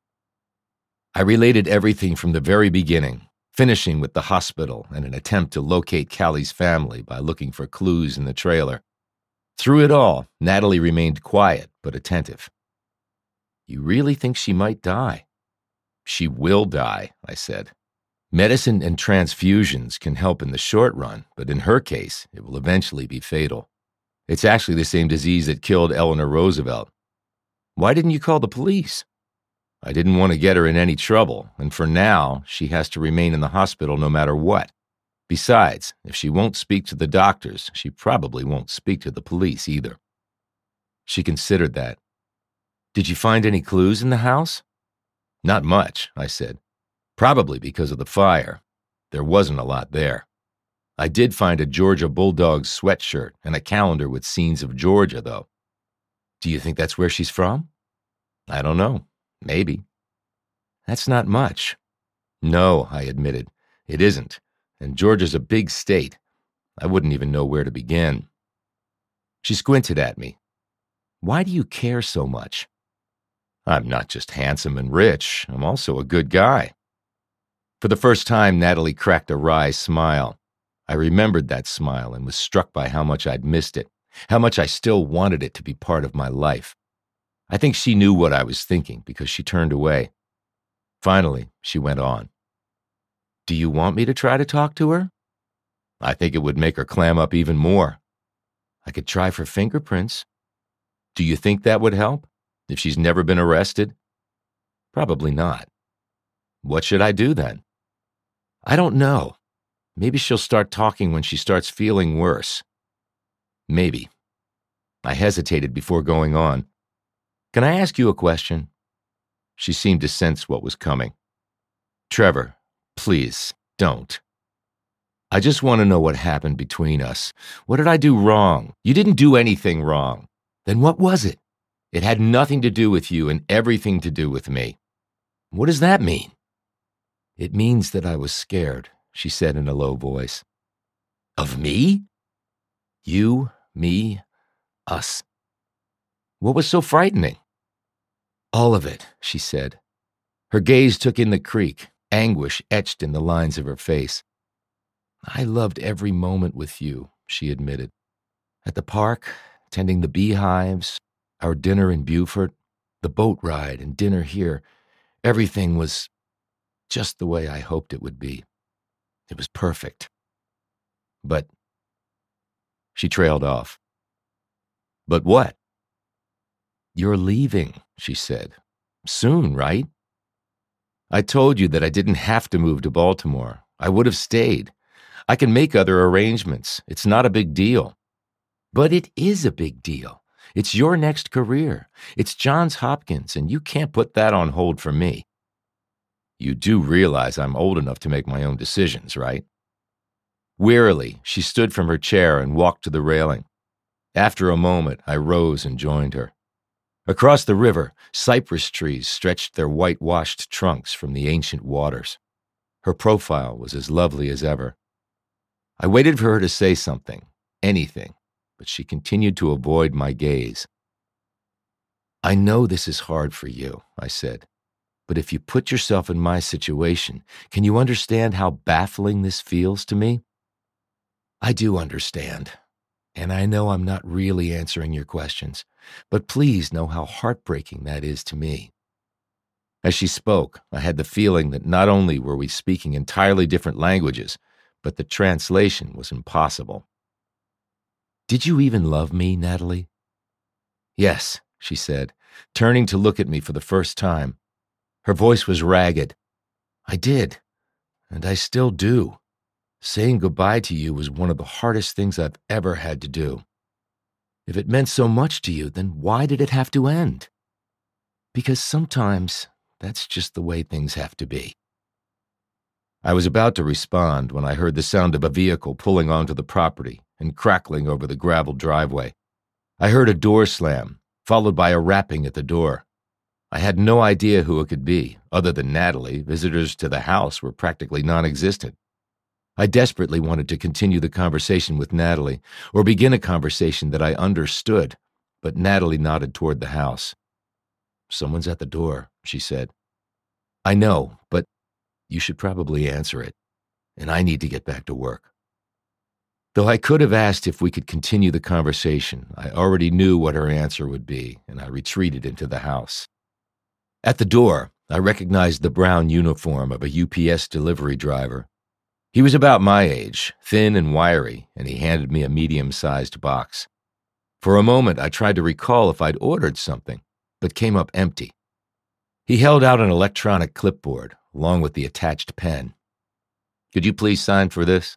I related everything from the very beginning, finishing with the hospital and an attempt to locate Callie's family by looking for clues in the trailer. Through it all, Natalie remained quiet but attentive. "You really think she might die?" "She will die," I said. "Medicine and transfusions can help in the short run, but in her case, it will eventually be fatal. It's actually the same disease that killed Eleanor Roosevelt." "Why didn't you call the police?" "I didn't want to get her in any trouble, and for now, she has to remain in the hospital no matter what. Besides, if she won't speak to the doctors, she probably won't speak to the police either." She considered that. "Did you find any clues in the house?" "Not much," I said. "Probably because of the fire. There wasn't a lot there. I did find a Georgia Bulldogs sweatshirt and a calendar with scenes of Georgia, though." "Do you think that's where she's from?" "I don't know. Maybe." "That's not much." "No," I admitted. "It isn't. And Georgia's a big state. I wouldn't even know where to begin." She squinted at me. "Why do you care so much?" "I'm not just handsome and rich. I'm also a good guy." For the first time, Natalie cracked a wry smile. I remembered that smile and was struck by how much I'd missed it, how much I still wanted it to be part of my life. I think she knew what I was thinking because she turned away. Finally, she went on. "Do you want me to try to talk to her?" "I think it would make her clam up even more." "I could try for fingerprints." "Do you think that would help? If she's never been arrested?" "Probably not." "What should I do then?" "I don't know. Maybe she'll start talking when she starts feeling worse." "Maybe." I hesitated before going on. "Can I ask you a question?" She seemed to sense what was coming. "Trevor, please, don't. I just want to know what happened between us. What did I do wrong?" "You didn't do anything wrong." "Then what was it?" "It had nothing to do with you and everything to do with me." "What does that mean?" "It means that I was scared," she said in a low voice. "Of me?" "You, me, us." "What was so frightening?" "All of it," she said. Her gaze took in the creek, anguish etched in the lines of her face. "I loved every moment with you," she admitted. "At the park, tending the beehives, our dinner in Beaufort. The boat ride and dinner here, everything was just the way I hoped it would be. It was perfect. But she trailed off. But what? You're leaving, she said. Soon, right? I told you that I didn't have to move to Baltimore. I would have stayed. I can make other arrangements. It's not a big deal. But it is a big deal. It's your next career. It's Johns Hopkins, and you can't put that on hold for me. You do realize I'm old enough to make my own decisions, right? Wearily, she stood from her chair and walked to the railing. After a moment, I rose and joined her. Across the river, cypress trees stretched their whitewashed trunks from the ancient waters. Her profile was as lovely as ever. I waited for her to say something, anything, but she continued to avoid my gaze. I know this is hard for you, I said, but if you put yourself in my situation, can you understand how baffling this feels to me? I do understand, and I know I'm not really answering your questions, but please know how heartbreaking that is to me. As she spoke, I had the feeling that not only were we speaking entirely different languages, but the translation was impossible. Did you even love me, Natalie? Yes, she said, turning to look at me for the first time. Her voice was ragged. I did, and I still do. Saying goodbye to you was one of the hardest things I've ever had to do. If it meant so much to you, then why did it have to end? Because sometimes that's just the way things have to be. I was about to respond when I heard the sound of a vehicle pulling onto the property and crackling over the gravel driveway. I heard a door slam, followed by a rapping at the door. I had no idea who it could be. Other than Natalie, visitors to the house were practically non-existent. I desperately wanted to continue the conversation with Natalie, or begin a conversation that I understood, but Natalie nodded toward the house. Someone's at the door, she said. I know, but you should probably answer it, and I need to get back to work. Though I could have asked if we could continue the conversation, I already knew what her answer would be, and I retreated into the house. At the door, I recognized the brown uniform of a UPS delivery driver. He was about my age, thin and wiry, and he handed me a medium-sized box. For a moment, I tried to recall if I'd ordered something, but came up empty. He held out an electronic clipboard, along with the attached pen. Could you please sign for this?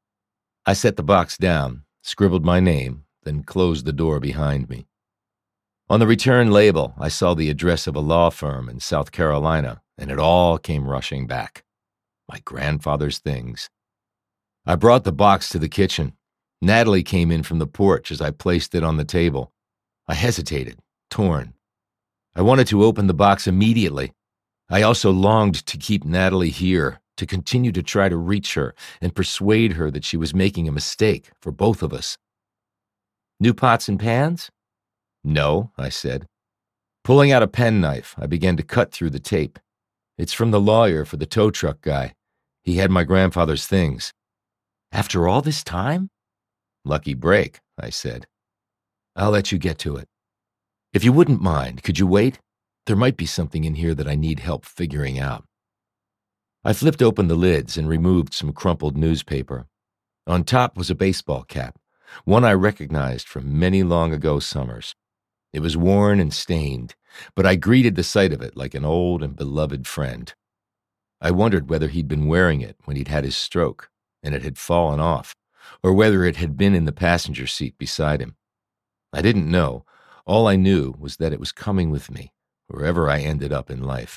I set the box down, scribbled my name, then closed the door behind me. On the return label, I saw the address of a law firm in South Carolina, and it all came rushing back. My grandfather's things. I brought the box to the kitchen. Natalie came in from the porch as I placed it on the table. I hesitated, torn. I wanted to open the box immediately. I also longed to keep Natalie here, to continue to try to reach her and persuade her that she was making a mistake for both of us. New pots and pans? No, I said. Pulling out a penknife, I began to cut through the tape. It's from the lawyer for the tow truck guy. He had my grandfather's things. After all this time? Lucky break, I said. I'll let you get to it. If you wouldn't mind, could you wait? There might be something in here that I need help figuring out. I flipped open the lids and removed some crumpled newspaper. On top was a baseball cap, one I recognized from many long ago summers. It was worn and stained, but I greeted the sight of it like an old and beloved friend. I wondered whether he'd been wearing it when he'd had his stroke, and it had fallen off, or whether it had been in the passenger seat beside him. I didn't know. All I knew was that it was coming with me, wherever I ended up in life.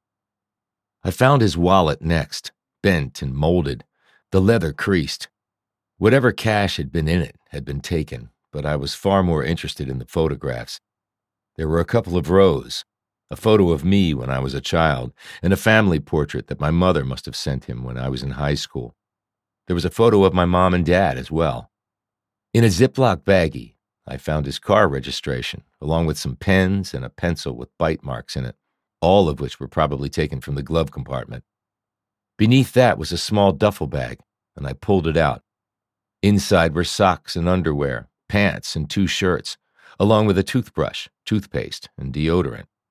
I found his wallet next, bent and molded, the leather creased. Whatever cash had been in it had been taken, but I was far more interested in the photographs. There were a couple of rows, a photo of me when I was a child, and a family portrait that my mother must have sent him when I was in high school. There was a photo of my mom and dad as well. In a Ziploc baggie, I found his car registration, along with some pens and a pencil with bite marks in it, all of which were probably taken from the glove compartment. Beneath that was a small duffel bag, and I pulled it out. Inside were socks and underwear, pants and 2 shirts, along with a toothbrush, toothpaste, and deodorant.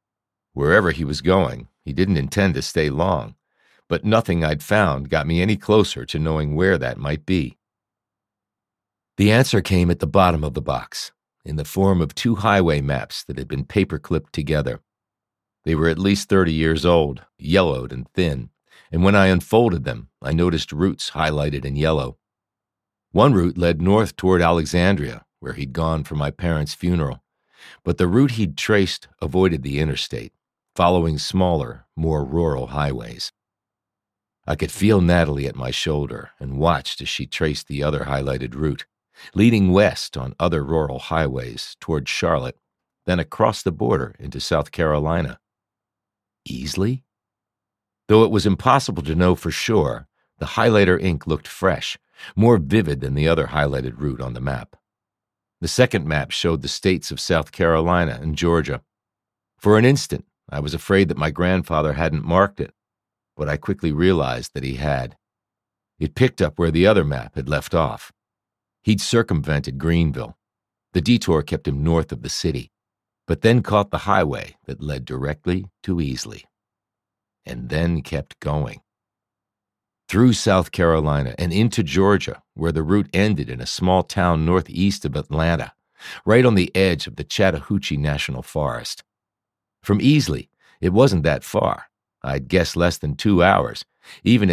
Wherever he was going, he didn't intend to stay long, but nothing I'd found got me any closer to knowing where that might be. The answer came at the bottom of the box, in the form of 2 highway maps that had been paper-clipped together. They were at least 30 years old, yellowed and thin, and when I unfolded them, I noticed routes highlighted in yellow. One route led north toward Alexandria, where he'd gone for my parents' funeral, but the route he'd traced avoided the interstate, following smaller, more rural highways. I could feel Natalie at my shoulder and watched as she traced the other highlighted route, leading west on other rural highways toward Charlotte, then across the border into South Carolina. Easley? Though it was impossible to know for sure, the highlighter ink looked fresh, more vivid than the other highlighted route on the map. The second map showed the states of South Carolina and Georgia. For an instant, I was afraid that my grandfather hadn't marked it, but I quickly realized that he had. It picked up where the other map had left off. He'd circumvented Greenville. The detour kept him north of the city, but then caught the highway that led directly to Easley. And then kept going. Through South Carolina and into Georgia, where the route ended in a small town northeast of Atlanta, right on the edge of the Chattahoochee National Forest. From Easley, it wasn't that far. I'd guess less than 2 hours, even